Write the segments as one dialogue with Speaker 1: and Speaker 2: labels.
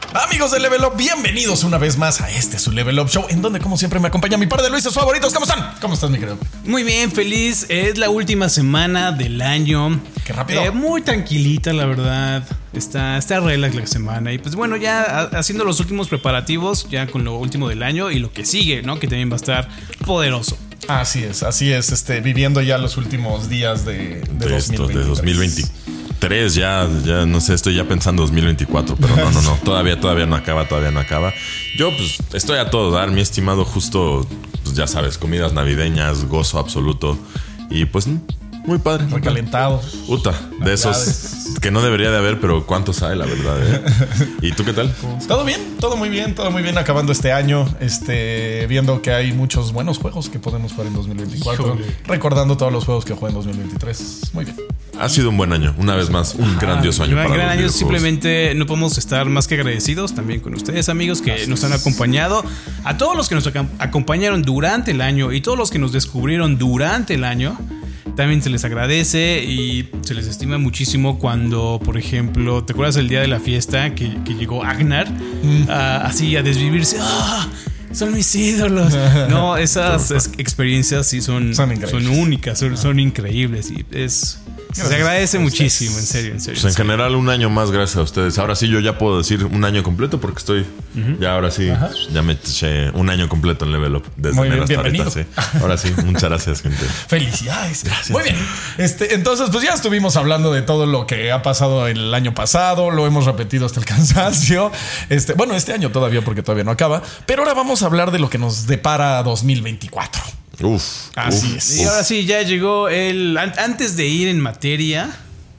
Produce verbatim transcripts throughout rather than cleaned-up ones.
Speaker 1: Amigos de Level Up, bienvenidos una vez más a este su Level Up Show, en donde como siempre me acompaña mi par de Luises favoritos. ¿Cómo están? ¿Cómo estás, mi querido?
Speaker 2: Muy bien, feliz. Es la última semana del año.
Speaker 1: Qué rápido.
Speaker 2: Eh, muy tranquilita, la verdad. Está, está relax la semana. Y pues bueno, ya haciendo los últimos preparativos, ya con lo último del año y lo que sigue, ¿no? Que también va a estar poderoso.
Speaker 1: Así es, así es, este, viviendo ya los últimos días de, de,
Speaker 3: de esto, de dos mil veintitrés. Ya, ya no sé, estoy ya pensando dos mil veinticuatro, pero no, no, no, todavía, todavía no acaba, todavía no acaba. Yo pues estoy a todo dar, mi estimado, justo, pues ya sabes, comidas navideñas, gozo absoluto y pues muy padre.
Speaker 1: Recalentado.
Speaker 3: Uta, de esos que no debería de haber, pero cuántos hay, la verdad, ¿eh? ¿Y tú qué tal?
Speaker 1: Todo bien, todo muy bien, todo muy bien acabando este año, este, viendo que hay muchos buenos juegos que podemos jugar en dos mil veinticuatro. Híjole. Recordando todos los juegos que jugué en dos mil veintitrés. Muy bien.
Speaker 3: Ha sido un buen año, una vez más, un ah, grandioso año.
Speaker 2: Un
Speaker 3: para
Speaker 2: gran
Speaker 3: los
Speaker 2: año, simplemente no podemos estar más que agradecidos también con ustedes, amigos, que nos han acompañado. A todos los que nos acompañaron durante el año y todos los que nos descubrieron durante el año, también se les agradece y se les estima muchísimo cuando, por ejemplo, ¿te acuerdas el día de la fiesta que, que llegó Agnar mm. a, así a desvivirse? ¡Ah! Son mis ídolos. No, esas es, experiencias sí son, son, son únicas, son, son increíbles y es... Se agradece muchísimo, en serio, en serio.
Speaker 3: Pues en general, un año más gracias a ustedes. Ahora sí, yo ya puedo decir un año completo porque estoy. Uh-huh. Ya ahora sí, Ajá. ya me eché un año completo en Level Up. Desde
Speaker 1: Muy bien,
Speaker 3: hasta
Speaker 1: bienvenido.
Speaker 3: Ahorita, sí. Ahora sí, muchas gracias, gente.
Speaker 1: Felicidades. Gracias. Muy bien. Este, entonces, pues ya estuvimos hablando de todo lo que ha pasado el año pasado. Lo hemos repetido hasta el cansancio. Este, bueno, este año todavía, porque todavía no acaba. Pero ahora vamos a hablar de lo que nos depara dos mil veinticuatro.
Speaker 3: Uf,
Speaker 1: así
Speaker 3: uf,
Speaker 1: es.
Speaker 2: Y ahora sí, ya llegó el. Antes de ir en materia.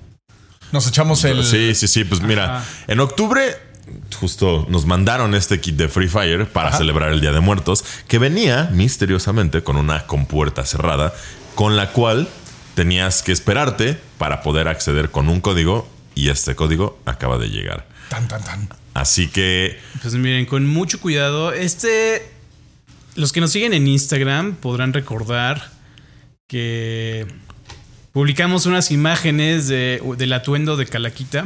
Speaker 1: Nos echamos el...
Speaker 3: Sí, sí, sí. Pues mira, Ajá. en octubre justo nos mandaron este kit de Free Fire para Ajá. celebrar el Día de Muertos, que venía misteriosamente con una compuerta cerrada, con la cual tenías que esperarte para poder acceder con un código, y este código acaba de llegar.
Speaker 1: Tan, tan, tan.
Speaker 3: Así que...
Speaker 2: Pues miren, con mucho cuidado. Este... Los que nos siguen en Instagram podrán recordar que... publicamos unas imágenes de, del atuendo de Calaquita.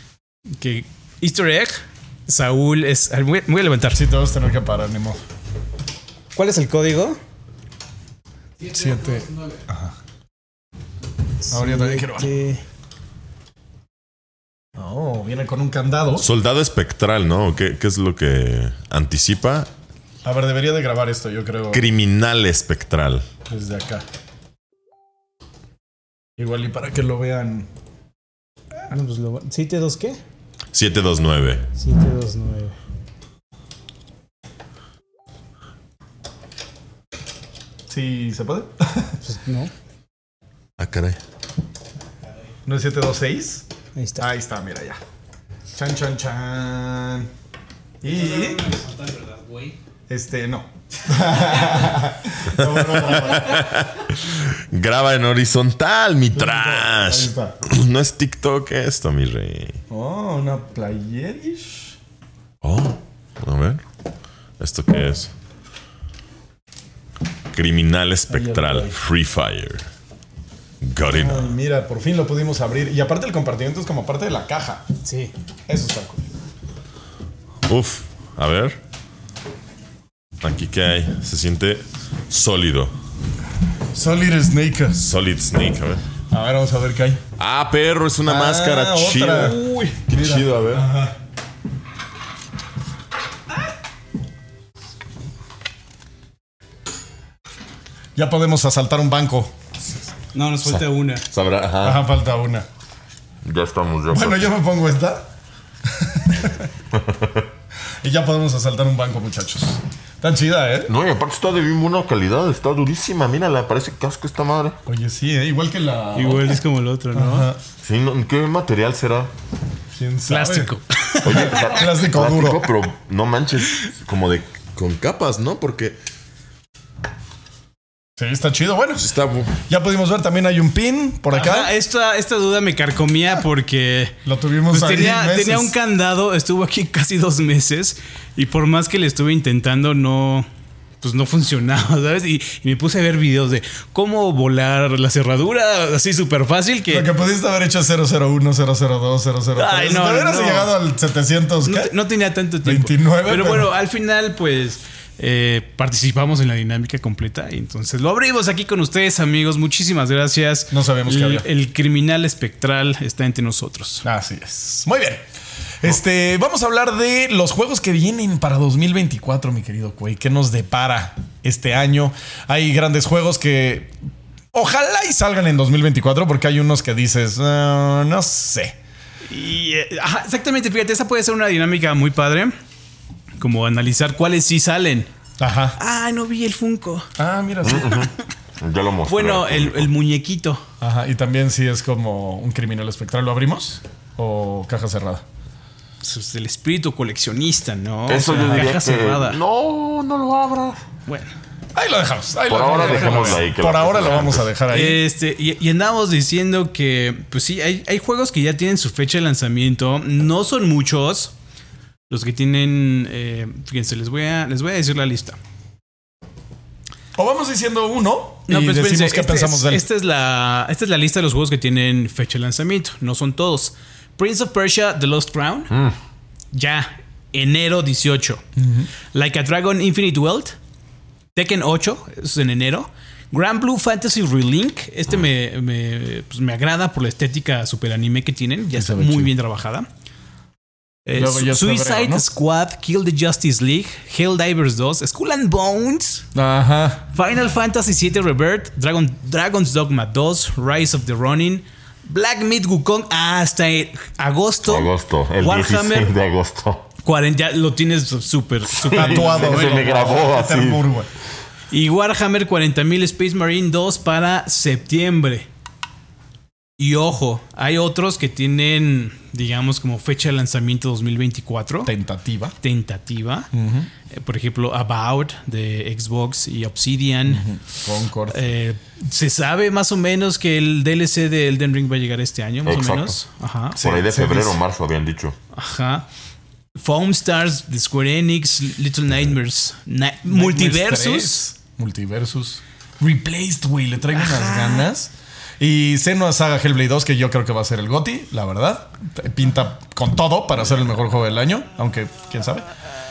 Speaker 2: Que Easter egg. Saúl es... Voy, voy a levantar.
Speaker 1: Sí, te vas a tener que parar, ni modo.
Speaker 2: ¿Cuál es el código?
Speaker 1: Siete. Ajá. Ahora yo también quiero. Oh, viene con un candado.
Speaker 3: Soldado espectral, ¿no? ¿Qué, qué es lo que anticipa?
Speaker 1: A ver, debería de grabar esto, yo creo.
Speaker 3: Criminal espectral.
Speaker 1: Desde acá. Igual y para que lo vean.
Speaker 4: No, pues lo... ¿siete dos qué?
Speaker 3: siete dos nueve.
Speaker 4: siete dos nueve.
Speaker 1: ¿Sí se puede?
Speaker 4: Pues no.
Speaker 3: Ah, caray.
Speaker 1: ¿No es siete dos seis?
Speaker 4: Ahí está.
Speaker 1: Ahí está, mira ya. Chan, chan, chan. Y... Este, no. no, no, no, no.
Speaker 3: Graba en horizontal, mi trash.
Speaker 1: Ahí está.
Speaker 3: No es TikTok esto, mi rey.
Speaker 1: Oh, una playerish.
Speaker 3: Oh, a ver. ¿Esto qué es? Criminal espectral, Free Fire. Got it.
Speaker 1: Ay, mira, por fin lo pudimos abrir. Y aparte el compartimiento es como parte de la caja.
Speaker 4: Sí.
Speaker 1: Eso está cool.
Speaker 3: Uf, a ver. Aquí qué hay. Se siente sólido.
Speaker 1: Solid Snake.
Speaker 3: Solid Snake, a ver.
Speaker 1: A ver, vamos a ver qué hay.
Speaker 3: Ah, perro, es una ah, máscara
Speaker 1: otra.
Speaker 3: chida.
Speaker 1: Uy,
Speaker 3: qué
Speaker 1: mira.
Speaker 3: chido, a ver.
Speaker 1: Ajá. Ya podemos asaltar un banco.
Speaker 2: No, nos falta Sa- una.
Speaker 3: Sabrá, ajá.
Speaker 1: Ajá, falta una.
Speaker 3: Ya estamos, ya.
Speaker 1: Bueno, yo me pongo esta. Y ya podemos asaltar un banco, muchachos. Tan chida, ¿eh?
Speaker 3: No, y aparte está de bien buena calidad. Está durísima. Mírala, parece casco esta madre.
Speaker 1: Oye, sí, ¿eh? Igual que la...
Speaker 2: Igual otra. Es como el otro, ¿no? Ajá.
Speaker 3: Sí, no, ¿qué material será?
Speaker 1: ¿Quién sabe?
Speaker 2: Plástico.
Speaker 3: Oye, o sea,
Speaker 1: plástico, plástico duro.
Speaker 3: Pero no manches, como de... con capas, ¿no? Porque...
Speaker 1: Sí, está chido. Bueno,
Speaker 3: está...
Speaker 1: ya pudimos ver, también hay un pin por acá.
Speaker 2: Ajá, esta, esta duda me carcomía porque
Speaker 1: lo tuvimos
Speaker 2: pues
Speaker 1: ahí
Speaker 2: tenía,
Speaker 1: meses.
Speaker 2: tenía un candado, estuvo aquí casi dos meses y por más que le estuve intentando no, pues no funcionaba, ¿sabes? Y, y me puse a ver videos de cómo volar la cerradura así súper fácil. Que
Speaker 1: Lo que pudiste haber hecho cero cero uno, cero cero dos, cero cero tres.
Speaker 2: Ay, no,
Speaker 1: ¿Te hubieras
Speaker 2: no.
Speaker 1: llegado al setecientos?
Speaker 2: no,
Speaker 1: ¿qué?
Speaker 2: no tenía tanto tiempo.
Speaker 1: veintinueve,
Speaker 2: pero,
Speaker 1: pero-
Speaker 2: bueno, al final, pues eh, participamos en la dinámica completa. Y entonces lo abrimos aquí con ustedes, amigos. Muchísimas gracias.
Speaker 1: No sabíamos que
Speaker 2: el,
Speaker 1: había.
Speaker 2: el criminal espectral está entre nosotros.
Speaker 1: Así es. Muy bien. Este, vamos a hablar de los juegos que vienen para dos mil veinticuatro, mi querido Cuey. ¿Qué nos depara este año? Hay grandes juegos que ojalá y salgan en dos mil veinticuatro, porque hay unos que dices, "Uh, no sé".
Speaker 2: Y, eh, ajá, exactamente, fíjate, esa puede ser una dinámica muy padre. Como analizar cuáles sí salen.
Speaker 1: Ajá.
Speaker 2: Ah, no vi el Funko.
Speaker 1: Ah, mira, sí.
Speaker 3: Ya lo mostré.
Speaker 2: Bueno, el, el muñequito.
Speaker 1: Ajá. Y también si es como un criminal espectral. ¿Lo abrimos? ¿O caja cerrada?
Speaker 2: Es el espíritu coleccionista, ¿no?
Speaker 3: Eso
Speaker 2: O sea,
Speaker 3: yo diría
Speaker 2: caja
Speaker 3: que
Speaker 2: cerrada.
Speaker 3: no, no lo abra.
Speaker 2: Bueno.
Speaker 1: Ahí lo dejamos. Ahí
Speaker 3: Por
Speaker 1: lo
Speaker 3: ahora
Speaker 1: dejamos.
Speaker 3: dejémoslo ahí, que
Speaker 1: Por
Speaker 3: lo
Speaker 1: ahora lo
Speaker 3: que
Speaker 1: vamos a dejar ahí.
Speaker 2: Este, y, y andábamos diciendo que, pues sí, hay, hay juegos que ya tienen su fecha de lanzamiento. No son muchos los que tienen. Eh, fíjense, les voy, a, les voy a decir la lista.
Speaker 1: O vamos diciendo uno
Speaker 2: No,
Speaker 1: y
Speaker 2: pues
Speaker 1: decimos
Speaker 2: espérense,
Speaker 1: qué
Speaker 2: este
Speaker 1: pensamos
Speaker 2: es-
Speaker 1: de él.
Speaker 2: Esta es, la, esta es la lista de los juegos que tienen fecha de lanzamiento. No son todos. Prince of Persia, The Lost Crown. Ya, enero dieciocho. Like a Dragon Infinite Wealth. Tekken ocho, eso es en enero. Grand Blue Fantasy Relink. Este me, me, pues me agrada por la estética super anime que tienen. Ya
Speaker 1: Sí, se
Speaker 2: está
Speaker 1: ve
Speaker 2: muy
Speaker 1: chido.
Speaker 2: bien trabajada. Eh,
Speaker 1: Luego ya es
Speaker 2: Suicide
Speaker 1: febrero, ¿no?
Speaker 2: Squad, Kill the Justice League, Helldivers dos, Skull and Bones,
Speaker 1: Ajá.
Speaker 2: Final Fantasy siete Rebirth, Dragon, Dragon's Dogma dos, Rise of the Ronin, Black Myth Wukong hasta el- agosto.
Speaker 3: Agosto, el
Speaker 2: Warhammer
Speaker 3: dieciséis de agosto.
Speaker 2: cuarenta, ya lo tienes súper, súper
Speaker 1: Tatuado.
Speaker 3: Se
Speaker 1: güey.
Speaker 3: me grabó así.
Speaker 1: Peter Moore, güey.
Speaker 2: Y Warhammer cuarenta mil Space Marine dos para septiembre. Y ojo, hay otros que tienen, digamos, como fecha de lanzamiento dos mil veinticuatro.
Speaker 1: Tentativa.
Speaker 2: Tentativa. Eh, por ejemplo, About de Xbox y Obsidian.
Speaker 1: Concord.
Speaker 2: Eh, se sabe más o menos que el D L C de Elden Ring va a llegar este año, más
Speaker 3: Exacto.
Speaker 2: o menos. Ajá.
Speaker 3: Por ahí de
Speaker 1: se
Speaker 3: febrero o
Speaker 1: dice.
Speaker 3: marzo habían dicho.
Speaker 2: Ajá. Foam Stars de Square Enix, Little Nightmares, Na- Multiversus.
Speaker 1: tres, Multiversus. Replaced, güey. Le traigo unas ganas. Y Senua Saga Hellblade dos, que yo creo que va a ser el GOTY, la verdad. Pinta con todo para ser el mejor juego del año, aunque quién sabe.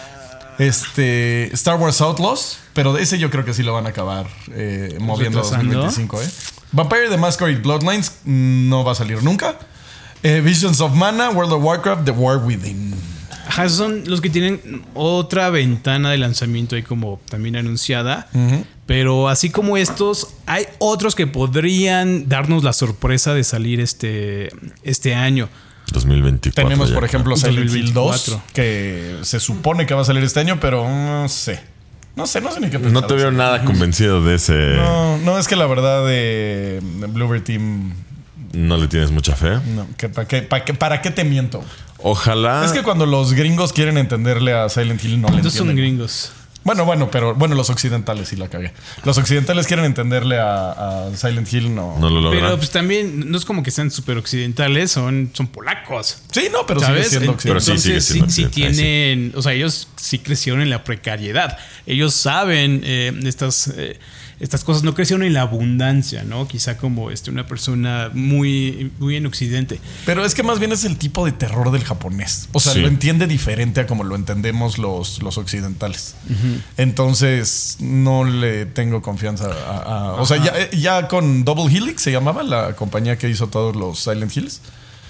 Speaker 1: Este Star Wars Outlaws, pero de ese yo creo que sí lo van a acabar eh, moviendo a dos mil veinticinco. ¿eh? Vampire the Masquerade Bloodlines no va a salir nunca. Eh, Visions of Mana, World of Warcraft, The War Within.
Speaker 2: Ajá, esos son los que tienen otra ventana de lanzamiento ahí como también anunciada. Pero así como estos, hay otros que podrían darnos la sorpresa de salir este, este año.
Speaker 3: dos mil veinticuatro.
Speaker 1: Tenemos,
Speaker 3: ya.
Speaker 1: por ejemplo, Silent Hill dos,
Speaker 2: dos mil veinticuatro.
Speaker 1: que se supone que va a salir este año, pero no sé. No sé, no sé ni qué pensar.
Speaker 3: No te veo nada convencido de ese.
Speaker 1: No, no, es que la verdad de Bluebird Team,
Speaker 3: No le tienes mucha fe.
Speaker 1: no, que, ¿para, qué, para, qué, ¿para qué te miento?
Speaker 3: Ojalá.
Speaker 1: Es que cuando los gringos quieren entenderle a Silent Hill, no le
Speaker 2: Estos son
Speaker 1: entienden.
Speaker 2: gringos.
Speaker 1: Bueno, bueno, pero bueno, los occidentales sí la cagué. Los occidentales quieren entenderle a, a Silent Hill, no.
Speaker 3: No lo logran.
Speaker 2: Pero pues también no es como que sean súper occidentales, son, son polacos.
Speaker 1: Sí, no, pero
Speaker 2: ¿Sabes?
Speaker 1: sigue siendo
Speaker 3: Pero
Speaker 1: occidental.
Speaker 3: sí, sigue
Speaker 2: Entonces, sí,
Speaker 3: siendo
Speaker 2: sí
Speaker 3: occidental,
Speaker 2: tienen, o sea, ellos sí crecieron en la precariedad. Ellos saben eh, estas, eh, estas cosas, no crecieron en la abundancia, ¿no? Quizá como este, una persona muy, muy en Occidente.
Speaker 1: Pero es que más bien es el tipo de terror del japonés. O sea,
Speaker 3: Sí.
Speaker 1: lo entiende diferente a como lo entendemos los, los occidentales. Entonces, no le tengo confianza a... a- o sea, ya, ya con Double Helix se llamaba la compañía que hizo todos los Silent Hills.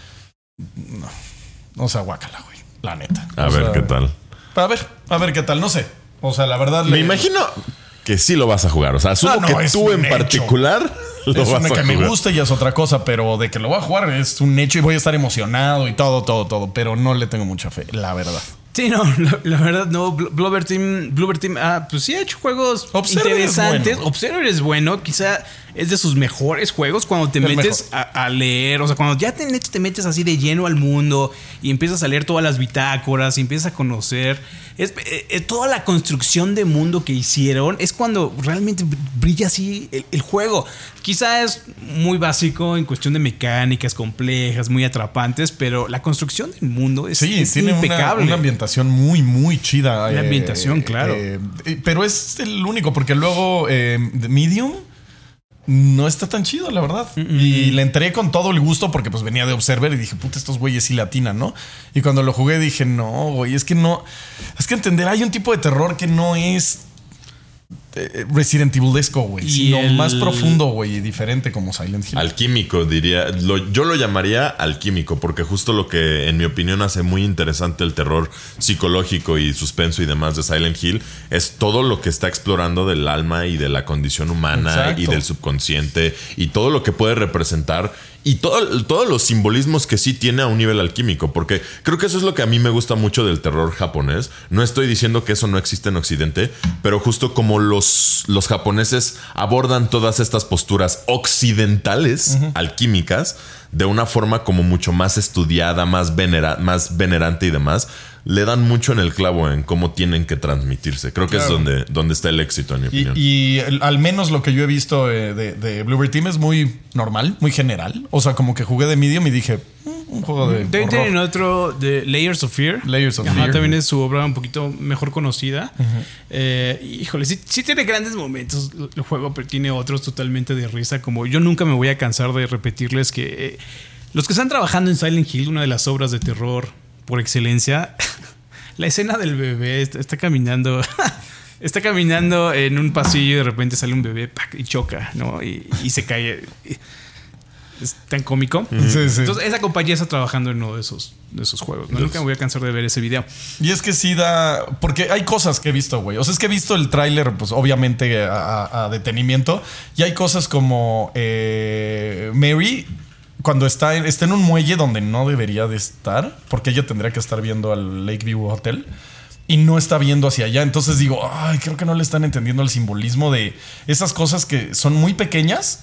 Speaker 1: No. O sea, guácala, güey. La neta.
Speaker 3: A
Speaker 1: O
Speaker 3: ver
Speaker 1: sea,
Speaker 3: qué tal.
Speaker 1: A ver, a ver qué tal. No sé. O sea, la verdad...
Speaker 3: Me
Speaker 1: le-
Speaker 3: imagino que sí lo vas a jugar. O sea, asumo
Speaker 1: Ah, no,
Speaker 3: que
Speaker 1: es
Speaker 3: tú
Speaker 1: un
Speaker 3: en
Speaker 1: hecho.
Speaker 3: particular lo
Speaker 1: Eso
Speaker 3: vas
Speaker 1: de
Speaker 3: a
Speaker 1: que
Speaker 3: jugar.
Speaker 1: me guste ya es otra cosa, pero de que lo voy a jugar es un hecho y voy a estar emocionado y todo, todo, todo. Pero no le tengo mucha fe, la verdad.
Speaker 2: Sí, no, la, la verdad no. Blu- Bluebird Team, Bluebird Team, ah, pues sí ha hecho juegos
Speaker 1: Observer es
Speaker 2: interesantes.
Speaker 1: bueno.
Speaker 2: Observer es bueno, quizá es de sus mejores juegos cuando te
Speaker 1: El
Speaker 2: metes a, a leer. O sea, cuando ya te, metes- te metes así de lleno al mundo y empiezas a leer todas las bitácoras y empiezas a conocer. Es, eh, eh, toda la construcción de mundo que hicieron es cuando realmente brilla así el, el juego. Quizá es muy básico en cuestión de mecánicas complejas, muy atrapantes, pero la construcción del mundo es,
Speaker 1: Sí,
Speaker 2: es
Speaker 1: tiene una,
Speaker 2: impecable.
Speaker 1: una ambientación ambientación muy, muy chida.
Speaker 2: La
Speaker 1: eh,
Speaker 2: ambientación, claro.
Speaker 1: Eh, eh, pero es el único, porque luego eh, Medium no está tan chido, la verdad. Mm-mm. Y le entré con todo el gusto porque pues venía de Observer y dije, puta, estos güeyes sí latinan, ¿no? Y cuando lo jugué dije, no, güey, es que no... Es que entender, hay un tipo de terror que no es Resident Evilesco, güey, sino el... más profundo, güey, y diferente como Silent Hill.
Speaker 3: Alquímico, diría. Lo, yo lo llamaría alquímico, porque justo lo que, en mi opinión, hace muy interesante el terror psicológico y suspenso y demás de Silent Hill es todo lo que está explorando del alma y de la condición humana. Exacto. Y del subconsciente y todo lo que puede representar. Y todo, todos los simbolismos que sí tiene a un nivel alquímico, porque creo que eso es lo que a mí me gusta mucho del terror japonés. No estoy diciendo que eso no existe en Occidente, pero justo como los, los japoneses abordan todas estas posturas occidentales, uh-huh. alquímicas, de una forma como mucho más estudiada, más, venera, más venerante y demás, le dan mucho en el clavo en cómo tienen que transmitirse. Creo que claro. es donde, donde está el éxito, en mi opinión.
Speaker 1: Y, y el, al menos lo que yo he visto de, de, de Bluebird Team es muy normal, muy general. O sea, como que jugué de Medium y dije, mm, un juego de
Speaker 2: También tienen otro de Layers of Fear.
Speaker 1: Layers of
Speaker 2: Ajá,
Speaker 1: Fear.
Speaker 2: También es su obra un poquito mejor conocida. Uh-huh. eh, híjole, sí, sí tiene grandes momentos el juego, pero tiene otros totalmente de risa. Como yo nunca me voy a cansar de repetirles que eh, los que están trabajando en Silent Hill, una de las obras de terror por excelencia, la escena del bebé está, está caminando... Está caminando en un pasillo y de repente sale un bebé ¡pac! Y choca, ¿no? Y, y se cae. Es tan cómico.
Speaker 1: Sí, sí.
Speaker 2: Entonces, esa compañía está trabajando en uno de esos, de esos juegos. No, nunca me voy a cansar de ver ese video.
Speaker 1: Y es que sí da... Porque hay cosas que he visto, güey. O sea, es que he visto el tráiler, pues obviamente a, a detenimiento. Y hay cosas como eh, Mary... Cuando está en, está en un muelle donde no debería de estar, porque ella tendría que estar viendo al Lakeview Hotel y no está viendo hacia allá. Entonces digo, ay, creo que no le están entendiendo el simbolismo de esas cosas que son muy pequeñas,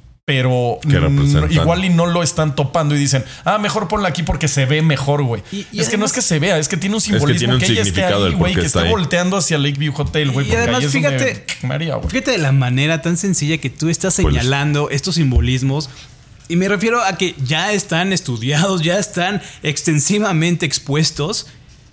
Speaker 1: pero n- igual y no lo están topando y dicen, ah, mejor ponla aquí porque se ve mejor, güey. Y, y es además, que no es que se vea, es que tiene un simbolismo, es que, tiene un que ella esté ahí, güey, que esté volteando hacia Lakeview Hotel, güey.
Speaker 2: Y además, fíjate, María, fíjate de la manera tan sencilla que tú estás señalando pues, estos simbolismos. Y me refiero a que ya están estudiados, ya están extensivamente expuestos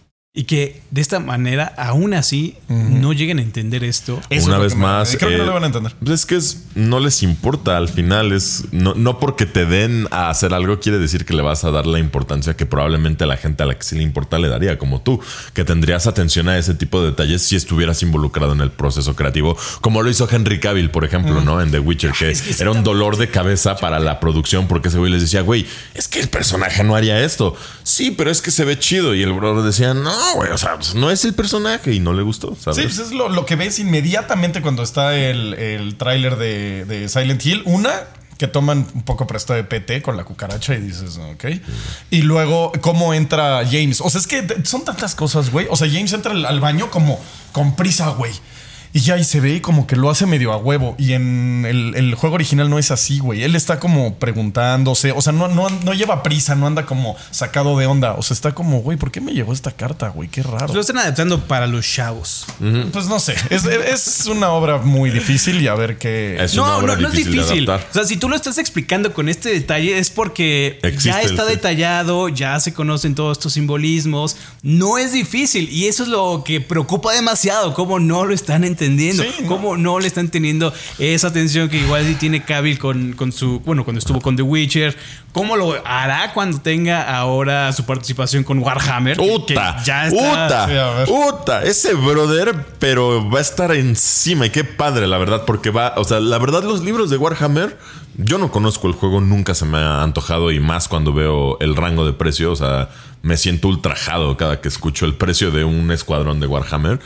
Speaker 2: y que de esta manera, aún así, uh-huh. no lleguen a entender esto.
Speaker 3: Eso Una vez más,
Speaker 1: creo eh, que no lo van a entender.
Speaker 3: Es que es, no les importa al final. Es no, no porque te den a hacer algo quiere decir que le vas a dar la importancia que probablemente a la gente a la que sí le importa le daría, como tú, que tendrías atención a ese tipo de detalles si estuvieras involucrado en el proceso creativo, como lo hizo Henry Cavill, por ejemplo, uh-huh. ¿no? En The Witcher, que, es que era un dolor de cabeza para la producción porque ese güey les decía, güey, es que el personaje no haría esto. Sí, pero es que se ve chido. Y el brother decía, no, güey, o sea, pues no es el personaje y no le gustó, ¿sabes?
Speaker 1: Sí, pues es lo, lo que ves inmediatamente cuando está el, el tráiler de, de Silent Hill. Una, que toman un poco presto de P T con la cucaracha y dices, ok. Sí. Y luego, cómo entra James. O sea, es que son tantas cosas, güey. O sea, James entra al baño como con prisa, güey. Y ya ahí se ve como que lo hace medio a huevo. Y en el, el juego original no es así, güey. Él está como preguntándose. O sea, no, no, no lleva prisa, no anda como sacado de onda. O sea, está como, güey, ¿por qué me llegó esta carta, güey? Qué raro.
Speaker 2: Lo están adaptando para los chavos.
Speaker 1: Uh-huh. Pues no sé. Es, es una obra muy difícil y a ver qué...
Speaker 3: Es
Speaker 2: no,
Speaker 3: una obra
Speaker 2: no, no
Speaker 3: difícil
Speaker 2: es difícil.
Speaker 3: De adaptar.
Speaker 2: O sea, si tú lo estás explicando con este detalle es porque Existe ya está detallado, ya se conocen todos estos simbolismos. No es difícil. Y eso es lo que preocupa demasiado. Cómo no lo están entendiendo. Sí, no. Cómo no le están teniendo esa atención que igual sí tiene Cavill con, con su... Bueno, cuando estuvo con The Witcher. ¿Cómo lo hará cuando tenga ahora su participación con Warhammer?
Speaker 3: ¡Uta!
Speaker 2: Ya está...
Speaker 3: ¡Uta! Sí, ¡Uta! Ese brother, pero va a estar encima. Y qué padre, la verdad, porque va... O sea, la verdad, los libros de Warhammer... Yo no conozco el juego, nunca se me ha antojado. Y más cuando veo el rango de precio. O sea, me siento ultrajado cada que escucho el precio de un escuadrón de Warhammer.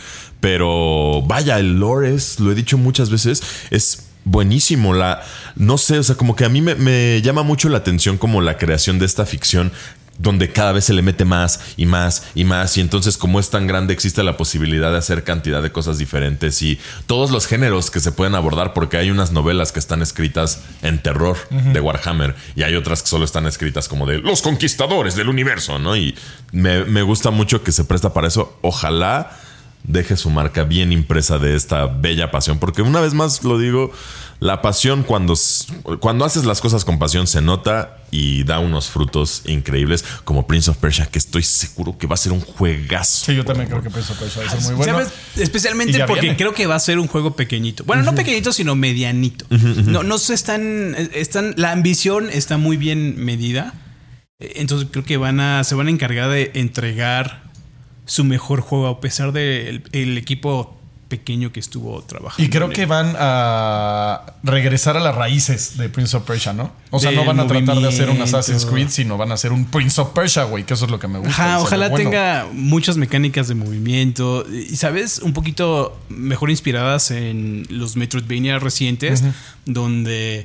Speaker 3: Pero vaya, el lore es, lo he dicho muchas veces, es buenísimo. La, no sé, o sea, como que a mí me, me llama mucho la atención como la creación de esta ficción donde cada vez se le mete más y más y más. Y entonces, como es tan grande, existe la posibilidad de hacer cantidad de cosas diferentes y todos los géneros que se pueden abordar, porque hay unas novelas que están escritas en terror uh-huh. de Warhammer y hay otras que solo están escritas como de los conquistadores del universo, ¿no? Y me, me gusta mucho que se presta para eso. Ojalá deje su marca bien impresa de esta bella pasión. Porque una vez más lo digo, la pasión cuando, cuando haces las cosas con pasión se nota y da unos frutos increíbles, como Prince of Persia, que estoy seguro que va a ser un juegazo.
Speaker 1: Sí, yo también creo que Prince of Persia va a ser muy bueno.
Speaker 2: ¿Sabes? Especialmente porque viene. Creo que va a ser un juego pequeñito. Bueno, uh-huh. no pequeñito, sino medianito. Uh-huh, uh-huh. No, no se están, están... La ambición está muy bien medida. Entonces creo que van a, se van a encargar de entregar su mejor juego a pesar del el equipo pequeño que estuvo trabajando.
Speaker 1: Y creo que van a regresar a las raíces de Prince of Persia, ¿no? O sea,
Speaker 2: Del
Speaker 1: no van a tratar de hacer un
Speaker 2: movimiento.
Speaker 1: Assassin's Creed, sino van a hacer un Prince of Persia, güey, que eso es lo que me gusta.
Speaker 2: Ajá, ojalá
Speaker 1: bueno.
Speaker 2: tenga muchas mecánicas de movimiento y, ¿sabes? Un poquito mejor inspiradas en los Metroidvania recientes, uh-huh. donde...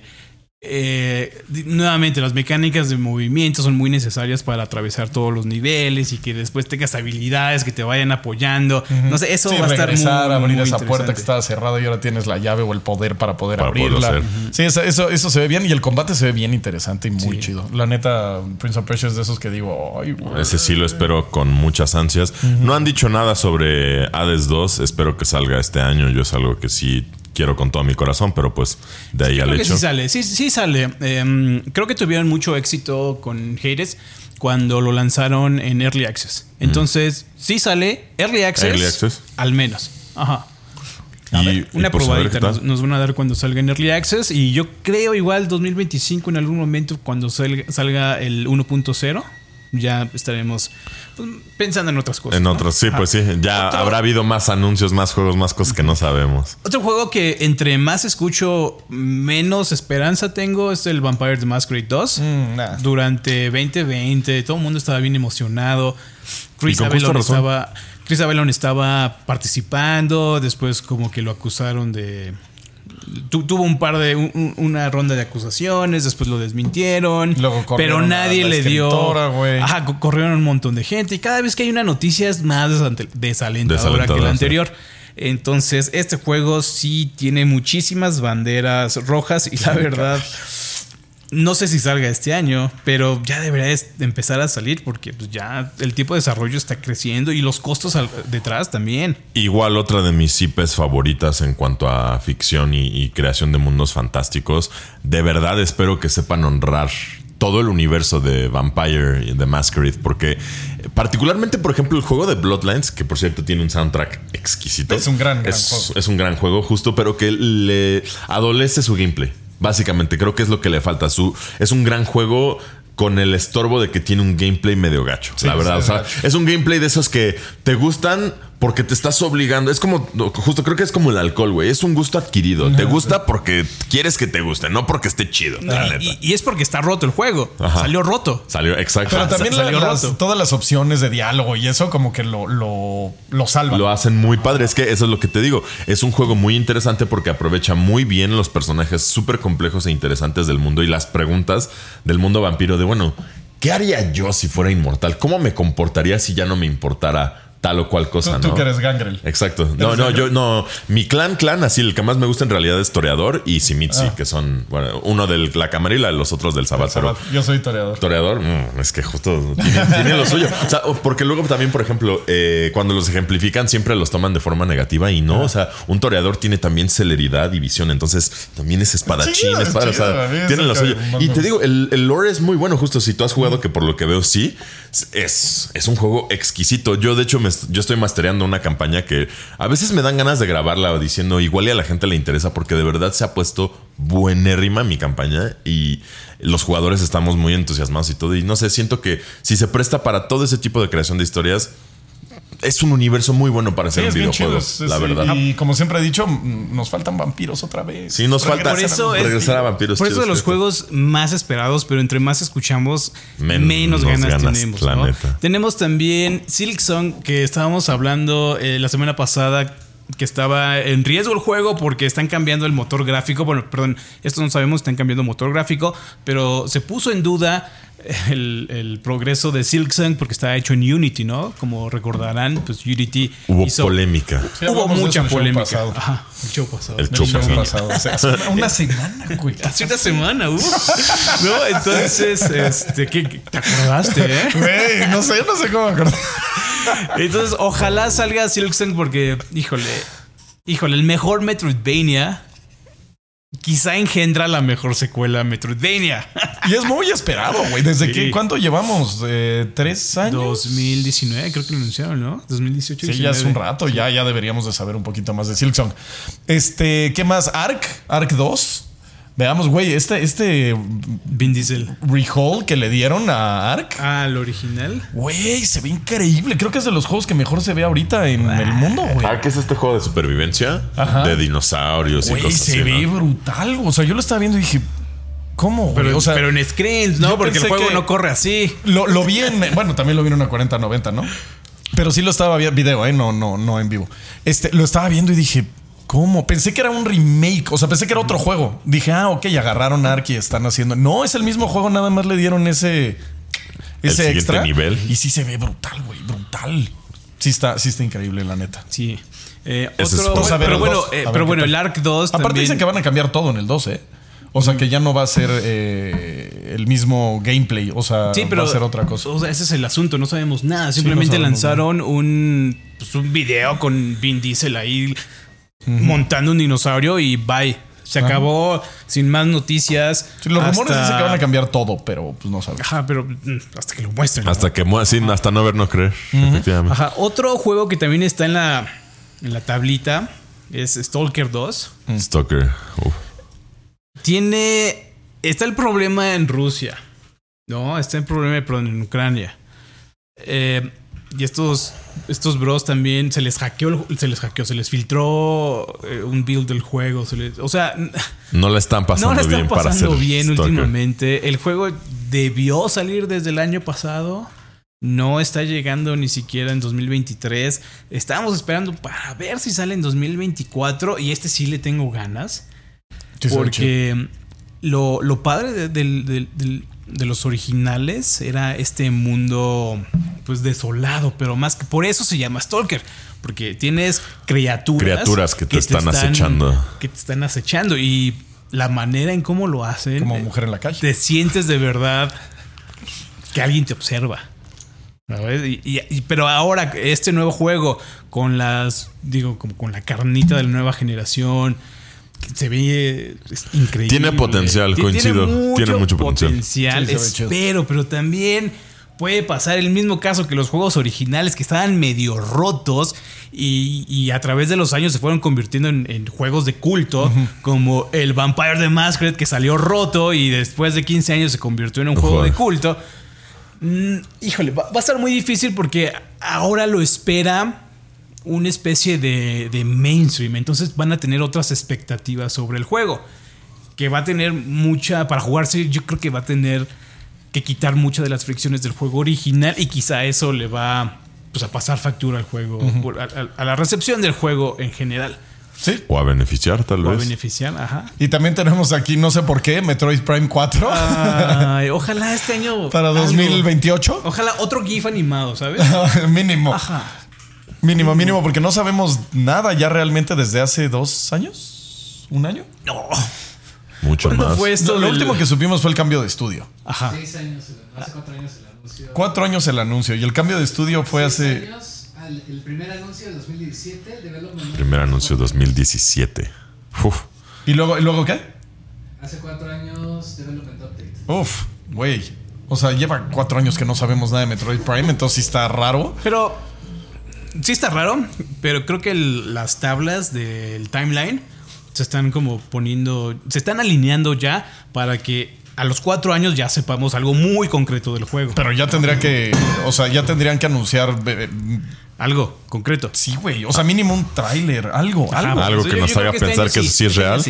Speaker 2: Eh, nuevamente las mecánicas de movimiento son muy necesarias para atravesar todos los niveles y que después tengas habilidades que te vayan apoyando. Uh-huh. No sé, eso
Speaker 1: sí,
Speaker 2: va a estar muy,
Speaker 1: regresar, abrir
Speaker 2: muy
Speaker 1: esa puerta que estaba cerrada y ahora tienes la llave o el poder para poder
Speaker 3: para
Speaker 1: abrirla.
Speaker 3: uh-huh.
Speaker 1: Sí, eso, eso, eso se ve bien y el combate se ve bien interesante y muy sí. chido. La neta, Prince of Persia es de esos que digo, ay, güey.
Speaker 3: Ese sí lo espero con muchas ansias. Uh-huh. No han dicho nada sobre Hades dos. Espero que salga este año. Yo es algo que sí quiero con todo mi corazón, pero pues de ahí
Speaker 2: sí,
Speaker 3: al
Speaker 2: creo
Speaker 3: hecho.
Speaker 2: Que sí sale, sí, sí sale. Eh, creo que tuvieron mucho éxito con Hades cuando lo lanzaron en Early Access. Entonces, mm. sí sale Early Access,
Speaker 3: Early Access.
Speaker 2: Al menos. Ajá.
Speaker 3: A
Speaker 2: y,
Speaker 3: ver,
Speaker 2: una
Speaker 3: y pues
Speaker 2: probadita nos, nos van a dar cuando salga en Early Access. Y yo creo igual dos mil veinticinco en algún momento cuando salga, salga el uno punto cero. Ya estaremos pues, pensando en otras cosas.
Speaker 3: En
Speaker 2: ¿no?
Speaker 3: otros, sí,
Speaker 2: Ajá.
Speaker 3: pues sí. Ya
Speaker 2: Otro,
Speaker 3: habrá habido más anuncios, más juegos, más cosas que no sabemos.
Speaker 2: Otro juego que entre más escucho, menos esperanza tengo es el Vampire the Masquerade dos.
Speaker 1: Mm, nah.
Speaker 2: Durante veinte veinte, todo el mundo estaba bien emocionado. Chris Avellone estaba, Chris Avellone estaba participando. Después, como que lo acusaron de. Tu, tuvo un par de un, una ronda de acusaciones, después lo desmintieron, pero nadie le dio. Ajá, corrieron un montón de gente y cada vez que hay una noticia es más desalentadora, desalentadora que la anterior. Sí. Entonces, este juego sí tiene muchísimas banderas rojas y la verdad no sé si salga este año, pero ya debería empezar a salir porque pues ya el tipo de desarrollo está creciendo y los costos al, detrás también.
Speaker 3: Igual otra de mis I Pes favoritas en cuanto a ficción y, y creación de mundos fantásticos. De verdad espero que sepan honrar todo el universo de Vampire the Masquerade, porque particularmente, por ejemplo, el juego de Bloodlines, que por cierto tiene un soundtrack exquisito.
Speaker 1: Es un gran, gran
Speaker 3: es,
Speaker 1: juego.
Speaker 3: Es un gran juego, justo, pero que le adolece su gameplay. Básicamente, creo que es lo que le falta. Su, es un gran juego con el estorbo de que tiene un gameplay medio gacho. Sí, la verdad, sí, o sea, gacho. Es un gameplay de esos que te gustan porque te estás obligando. Es como, justo creo que es como el alcohol, güey. Es un gusto adquirido. Uh-huh. Te gusta porque quieres que te guste, no porque esté chido.
Speaker 2: No, la neta. Y, y es porque está roto el juego. Ajá. Salió roto.
Speaker 3: Salió, exacto.
Speaker 1: Pero también
Speaker 2: Salió
Speaker 1: la, las,
Speaker 2: roto.
Speaker 1: todas las opciones de diálogo y eso como que lo, lo, lo salvan.
Speaker 3: Lo hacen muy padre. Es que eso es lo que te digo. Es un juego muy interesante porque aprovecha muy bien los personajes súper complejos e interesantes del mundo y las preguntas del mundo vampiro de, bueno, ¿qué haría yo si fuera inmortal? ¿Cómo me comportaría si ya no me importara tal o cual cosa?
Speaker 1: Tú,
Speaker 3: ¿no?
Speaker 1: tú que eres Gangrel.
Speaker 3: Exacto. No, no, yo no. Mi clan, clan, así el que más me gusta en realidad es Toreador y Simitsi, ah. que son, bueno, uno de la Camarilla, los otros del Sabbat. Pero
Speaker 1: yo soy Toreador.
Speaker 3: Toreador, mmm, es que justo tiene, tiene lo suyo. O sea, porque luego también, por ejemplo, eh, cuando los ejemplifican, siempre los toman de forma negativa y no. Ah. O sea, un Toreador tiene también celeridad y visión. Entonces, también es espadachín, chido, es padre. Chido, o sea, tienen lo suyo. Y te digo, el, el lore es muy bueno, justo si tú has jugado, que por lo que veo, sí, es, es un juego exquisito. Yo, de hecho, me, yo estoy mastereando una campaña que a veces me dan ganas de grabarla diciendo igual y a la gente le interesa porque de verdad se ha puesto buenérrima mi campaña y los jugadores estamos muy entusiasmados y todo. Y no sé, siento que si se presta para todo ese tipo de creación de historias, es un universo muy bueno para hacer sí, un videojuego, es, la
Speaker 1: sí,
Speaker 3: verdad.
Speaker 1: Y como siempre he dicho, nos faltan vampiros otra vez.
Speaker 3: Sí, nos falta
Speaker 2: por eso
Speaker 3: regresar
Speaker 2: es,
Speaker 3: a vampiros.
Speaker 2: Por eso de los juegos más esperados, pero entre más escuchamos, Men, menos ganas, ganas tenemos. ¿no? Tenemos también Silksong, que estábamos hablando eh, la semana pasada, que estaba en riesgo el juego porque están cambiando el motor gráfico. Bueno, perdón, esto no sabemos, están cambiando el motor gráfico, pero se puso en duda el, el progreso de Silksong porque está hecho en Unity, ¿no? Como recordarán, pues Unity
Speaker 3: Hubo
Speaker 2: hizo,
Speaker 3: polémica.
Speaker 1: Sí,
Speaker 2: hubo
Speaker 1: hablamos de
Speaker 2: mucha
Speaker 1: eso el show
Speaker 2: polémica.
Speaker 1: pasado.
Speaker 2: Ajá, el show pasado.
Speaker 3: El show
Speaker 1: El show
Speaker 3: pasado.
Speaker 1: pasado. O sea, hace una, una semana, güey.
Speaker 2: Hace una semana, uh. ¿No? Entonces, este, ¿qué, qué- ¿te acordaste, eh?
Speaker 1: Güey, no sé, no sé cómo acordar.
Speaker 2: Entonces, ojalá salga Silksong porque, híjole, híjole, el mejor Metroidvania quizá engendra la mejor secuela Metroidvania.
Speaker 1: Y es muy esperado, güey. ¿Desde
Speaker 2: Sí.
Speaker 1: que cuánto llevamos? Eh, ¿Tres años?
Speaker 2: dos mil diecinueve, creo que lo anunciaron, ¿no? dos mil dieciocho.
Speaker 1: Sí, ya es un rato, ya, ya deberíamos de saber un poquito más de Silksong. Este, ¿qué más? Ark, Ark dos. Veamos, güey, este, este
Speaker 2: Vin Diesel.
Speaker 1: rehaul que le dieron a Ark.
Speaker 2: Ah, el original.
Speaker 1: Güey, se ve increíble. Creo que es de los juegos que mejor se ve ahorita en el mundo, güey.
Speaker 3: Ah, ¿qué es este juego de supervivencia?
Speaker 1: Ajá.
Speaker 3: De dinosaurios y
Speaker 1: Güey,
Speaker 3: cosas
Speaker 1: se
Speaker 3: así,
Speaker 1: ve
Speaker 3: ¿no?
Speaker 1: brutal. O sea, yo lo estaba viendo y dije, ¿cómo, güey?
Speaker 2: Pero,
Speaker 1: O sea,
Speaker 2: pero en screens, ¿no?
Speaker 1: yo
Speaker 2: Porque el
Speaker 1: pensé
Speaker 2: juego
Speaker 1: que-
Speaker 2: no corre así.
Speaker 1: Lo, lo vi en. Bueno, también lo vi en una cuarenta noventa, ¿no? Pero sí lo estaba viendo video, ¿eh? No, no, no en vivo. Este, lo estaba viendo y dije, ¿cómo? Pensé que era un remake. O sea, pensé que era otro juego. Dije, ah, ok, agarraron Ark y están haciendo. No, es el mismo juego, nada más le dieron ese.
Speaker 3: El
Speaker 1: Ese
Speaker 3: siguiente
Speaker 1: extra.
Speaker 3: nivel.
Speaker 1: Y sí se ve brutal, güey. Brutal. Sí está, sí está increíble, la neta.
Speaker 2: Sí. Eh,
Speaker 3: Ese es
Speaker 2: otro,
Speaker 3: todo.
Speaker 1: Vamos a ver
Speaker 2: pero
Speaker 1: el
Speaker 2: bueno,
Speaker 1: dos.
Speaker 2: eh,
Speaker 1: A ver
Speaker 2: pero
Speaker 1: qué
Speaker 2: bueno
Speaker 1: tal.
Speaker 2: el Ark dos
Speaker 1: Aparte
Speaker 2: también.
Speaker 1: dicen que van a cambiar todo en el dos, ¿eh? O sea, que ya no va a ser eh, el mismo gameplay. O sea,
Speaker 2: Sí, pero
Speaker 1: va a ser otra cosa.
Speaker 2: O sea, ese es el asunto, no sabemos nada. Simplemente
Speaker 1: no sabemos
Speaker 2: lanzaron un, pues, un video con Vin Diesel ahí montando un dinosaurio y bye. Se acabó sin más noticias.
Speaker 1: Sí, los rumores
Speaker 2: hasta-
Speaker 1: dicen que van a cambiar todo, pero pues no sabemos.
Speaker 2: Ajá, pero mm, hasta que lo muestren. ¿no?
Speaker 3: Hasta que muera, sí, hasta no ver, no creer. Efectivamente.
Speaker 2: Ajá, otro juego que también está en la, en la tablita es Stalker dos.
Speaker 3: Stalker. Uf.
Speaker 2: Tiene. Está el problema en Rusia. No, está el problema perdón, en Ucrania. Eh, y estos, estos bros también se les hackeó, el- se les hackeó, se les filtró eh, un build del juego. Se les, o sea,
Speaker 3: No la están pasando
Speaker 2: no la están
Speaker 3: bien para
Speaker 2: pasando
Speaker 3: hacer
Speaker 2: bien
Speaker 3: Stalker.
Speaker 2: últimamente. El juego debió salir desde el año pasado. No está llegando ni siquiera en dos mil veintitrés. Estábamos esperando para ver si sale en dos mil veinticuatro. Y este sí le tengo ganas.
Speaker 1: Sí, se ve chido.
Speaker 2: Porque lo, lo padre de, del- del- del- de los originales era este mundo pues desolado, pero más que por eso se llama Stalker, porque tienes criaturas
Speaker 3: Criaturas que te están acechando.
Speaker 2: que te están acechando y la manera en cómo lo hacen
Speaker 1: Como
Speaker 2: eh,
Speaker 1: mujer en la calle.
Speaker 2: te sientes de verdad que alguien te observa. ¿Sabes? Y, y- y- pero ahora este nuevo juego con las digo como con la carnita de la nueva generación se ve es increíble.
Speaker 3: Tiene potencial,
Speaker 2: Ti-
Speaker 3: coincido. Tiene mucho potencial.
Speaker 1: Sí, se ve chido.
Speaker 2: espero, pero también puede pasar el mismo caso que los juegos originales que estaban medio rotos y, y a través de los años se fueron convirtiendo en, en juegos de culto, como el Vampire the Masquerade que salió roto y después de quince años se convirtió en un juego
Speaker 3: Joder.
Speaker 2: de culto. Mm, híjole, va, va a estar muy difícil porque ahora lo espera una especie de, de mainstream. Entonces van a tener otras expectativas sobre el juego. Que va a tener mucha. Para jugarse, yo creo que va a tener que quitar muchas de las fricciones del juego original. Y quizá eso le va pues, a pasar factura al juego. por- a, a- a la recepción del juego en general.
Speaker 1: Sí.
Speaker 3: O a beneficiar, tal
Speaker 2: Va a
Speaker 3: vez.
Speaker 2: beneficiar, ajá.
Speaker 1: Y también tenemos aquí, no sé por qué, Metroid Prime cuatro
Speaker 2: Ay, ojalá este año.
Speaker 1: para
Speaker 2: algo.
Speaker 1: dos mil veintiocho.
Speaker 2: Ojalá otro GIF animado, ¿sabes?
Speaker 1: Mínimo.
Speaker 2: Ajá.
Speaker 1: Mínimo, mínimo, porque no sabemos nada ya realmente desde hace dos años. ¿Un año?
Speaker 2: No.
Speaker 3: Mucho
Speaker 2: ¿Cuándo
Speaker 3: más.
Speaker 2: fue esto?
Speaker 1: Lo, lo
Speaker 2: del-
Speaker 1: último que supimos fue el cambio de estudio.
Speaker 2: Ajá.
Speaker 5: Seis años, el- hace cuatro años el anuncio.
Speaker 1: Cuatro años el anuncio y el cambio de estudio fue
Speaker 5: Seis
Speaker 1: hace.
Speaker 5: años, al- el primer anuncio de dos mil diecisiete, Development
Speaker 3: Primer anuncio dos mil diecisiete. Uf.
Speaker 1: ¿Y luego, ¿y luego qué?
Speaker 5: Hace cuatro años, Development Update.
Speaker 1: Uf, güey. O sea, lleva cuatro años que no sabemos nada de Metroid Prime, entonces sí está raro.
Speaker 2: Pero sí está raro, pero creo que el- las tablas del timeline se están como poniendo, se están alineando ya para que a los cuatro años ya sepamos algo muy concreto del juego.
Speaker 1: Pero ya tendría que. O sea, ya tendrían que anunciar. eh,
Speaker 2: Algo concreto.
Speaker 1: Sí, güey. O sea, mínimo un tráiler, algo,
Speaker 2: Ajá,
Speaker 1: algo.
Speaker 3: Algo
Speaker 2: pues,
Speaker 3: que
Speaker 2: yo-
Speaker 3: nos
Speaker 2: yo creo
Speaker 3: haga
Speaker 2: que este
Speaker 3: pensar
Speaker 2: año
Speaker 3: que eso sí es
Speaker 2: este año
Speaker 3: real.
Speaker 2: sí.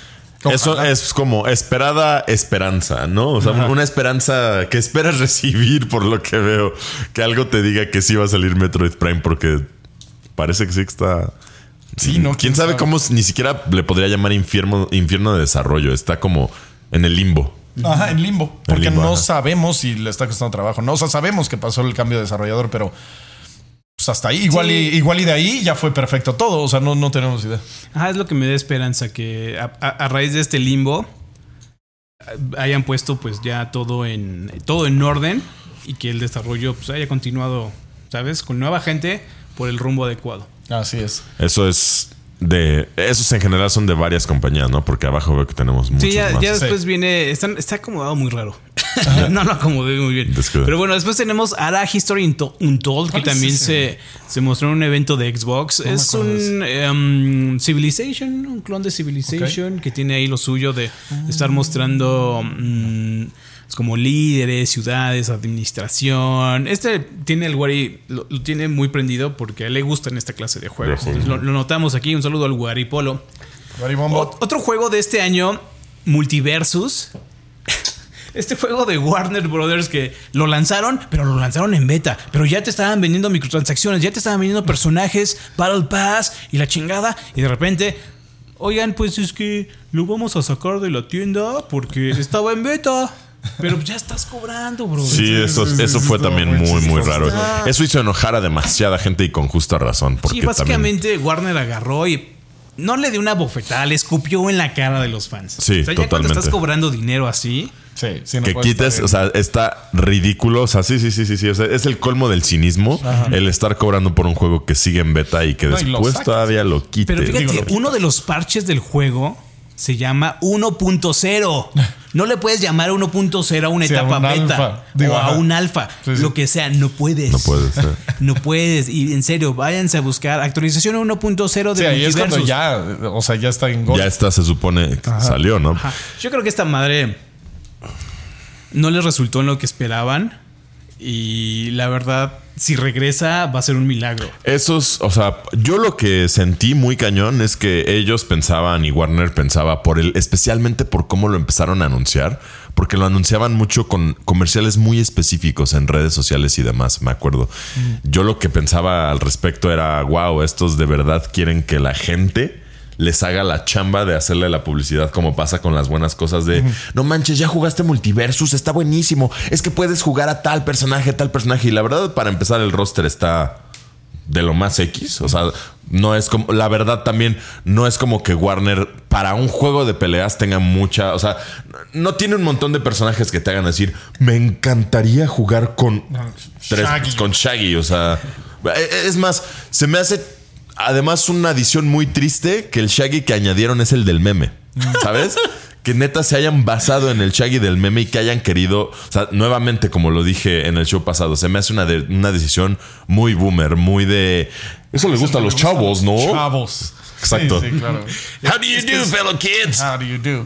Speaker 3: Eso
Speaker 1: Ojalá.
Speaker 3: es como esperada esperanza, ¿no? O sea, una esperanza que esperas recibir por lo que veo. Que algo te diga que sí va a salir Metroid Prime porque parece que sí que está...
Speaker 1: Sí, no.
Speaker 3: ¿Quién sabe cómo ni siquiera le podría llamar infierno, infierno de desarrollo? Está como en el limbo.
Speaker 1: Ajá, en limbo.
Speaker 3: En
Speaker 1: Porque
Speaker 3: limbo,
Speaker 1: no
Speaker 3: ajá.
Speaker 1: sabemos si le está costando trabajo. No, o sea, sabemos que pasó el cambio de desarrollador, pero pues hasta ahí. Igual,
Speaker 2: Sí.
Speaker 1: y, igual y de ahí ya fue perfecto todo. O sea, no, no tenemos idea.
Speaker 2: Ajá, es lo que me da esperanza, que a, a- a raíz de este limbo hayan puesto pues ya todo en todo en orden y que el desarrollo pues haya continuado, ¿sabes? Con nueva gente por el rumbo adecuado.
Speaker 1: Así es.
Speaker 3: Eso es de. Esos en general son de varias compañías, ¿no? Porque abajo veo que tenemos muchos
Speaker 2: Sí, ya,
Speaker 3: más.
Speaker 2: ya después
Speaker 1: Sí.
Speaker 2: viene. Está, está acomodado muy raro. No lo acomodé muy bien.
Speaker 3: Descuida.
Speaker 2: Pero bueno, después tenemos Ara History Unto- Untold, que
Speaker 1: ¿Cuál es
Speaker 2: también
Speaker 1: ese?
Speaker 2: se, se mostró en un evento de Xbox.
Speaker 1: No me
Speaker 2: es
Speaker 1: acuerdo
Speaker 2: un em, Civilization, un clon de Civilization, que tiene ahí lo suyo de estar mostrando mm, es como líderes, ciudades, administración. Este tiene el Wari, lo, lo tiene muy prendido porque a él le gustan esta clase de juegos.
Speaker 3: De juego.
Speaker 2: Entonces, lo, lo notamos aquí. Un saludo al Wari Polo.
Speaker 1: Garibombo.
Speaker 2: Ot- otro juego de este año, Multiversus. Este juego de Warner Brothers que lo lanzaron, pero lo lanzaron en beta. Pero ya te estaban vendiendo microtransacciones, ya te estaban vendiendo personajes, Battle Pass y la chingada. Y de repente, oigan, pues es que lo vamos a sacar de la tienda porque estaba en beta. Pero ya estás cobrando, bro.
Speaker 3: Sí, eso, eso fue también muy, muy raro.
Speaker 2: Ah.
Speaker 3: Eso hizo enojar a demasiada gente y con justa razón. Porque
Speaker 2: Sí,
Speaker 3: también.
Speaker 2: básicamente Warner agarró y no le dio una bofetada, le escupió en la cara de los fans.
Speaker 3: Sí,
Speaker 2: o sea, ya cuando
Speaker 3: totalmente.
Speaker 2: estás cobrando dinero así,
Speaker 1: Sí, sí, no
Speaker 3: Que
Speaker 1: puede
Speaker 3: quites,
Speaker 1: estar
Speaker 3: o sea, está ridículo. O sea, sí, sí, sí, sí, sí. O sea, es el colmo del cinismo el estar cobrando por un juego que sigue en beta y que
Speaker 1: No, y lo
Speaker 3: después
Speaker 1: sacas.
Speaker 3: todavía lo quites.
Speaker 2: pero fíjate,
Speaker 1: Digo, lo
Speaker 2: uno de los parches del juego se llama uno punto cero. No le puedes llamar uno punto cero a una
Speaker 1: Sí, a
Speaker 2: etapa
Speaker 1: un
Speaker 2: beta
Speaker 1: alfa. Digo,
Speaker 2: o a
Speaker 1: ajá.
Speaker 2: un alfa,
Speaker 1: Sí, sí.
Speaker 2: lo que sea, no puedes.
Speaker 3: No puede ser.
Speaker 2: No puedes. Y en serio, váyanse a buscar actualización uno punto cero de
Speaker 1: Sí, ahí es cuando
Speaker 2: Multiversus.
Speaker 1: ya, o sea, ya está en Gold.
Speaker 3: Ya está, se supone, que salió, ¿no?
Speaker 2: Ajá. Yo creo que esta madre no les resultó en lo que esperaban. Y la verdad, si regresa, va a ser un milagro.
Speaker 3: Esos, o sea, yo lo que sentí muy cañón es que ellos pensaban y Warner pensaba por el, especialmente por cómo lo empezaron a anunciar, porque lo anunciaban mucho con comerciales muy específicos en redes sociales y demás, me acuerdo. Yo lo que pensaba al respecto era, wow, estos de verdad quieren que la gente les haga la chamba de hacerle la publicidad como pasa con las buenas cosas de no manches, ya jugaste Multiversus, está buenísimo, es que puedes jugar a tal personaje, tal personaje, y la verdad para empezar el roster está de lo más X, o sea, no es como, la verdad también no es como que Warner para un juego de peleas tenga mucha, o sea, no tiene un montón de personajes que te hagan decir, me encantaría jugar con tres,
Speaker 1: Shaggy.
Speaker 3: con Shaggy, o sea, es más, se me hace además una adición muy triste que el Shaggy que añadieron es el del meme, ¿sabes? Que neta se hayan basado en el Shaggy del meme y que hayan querido, o sea, nuevamente como lo dije en el show pasado, se me hace una, de, una decisión muy boomer, muy de... Eso le gusta a los chavos, ¿no?
Speaker 1: Chavos.
Speaker 3: Exacto.
Speaker 1: Sí, sí, claro.
Speaker 3: How do you do, fellow kids?
Speaker 1: How do you do?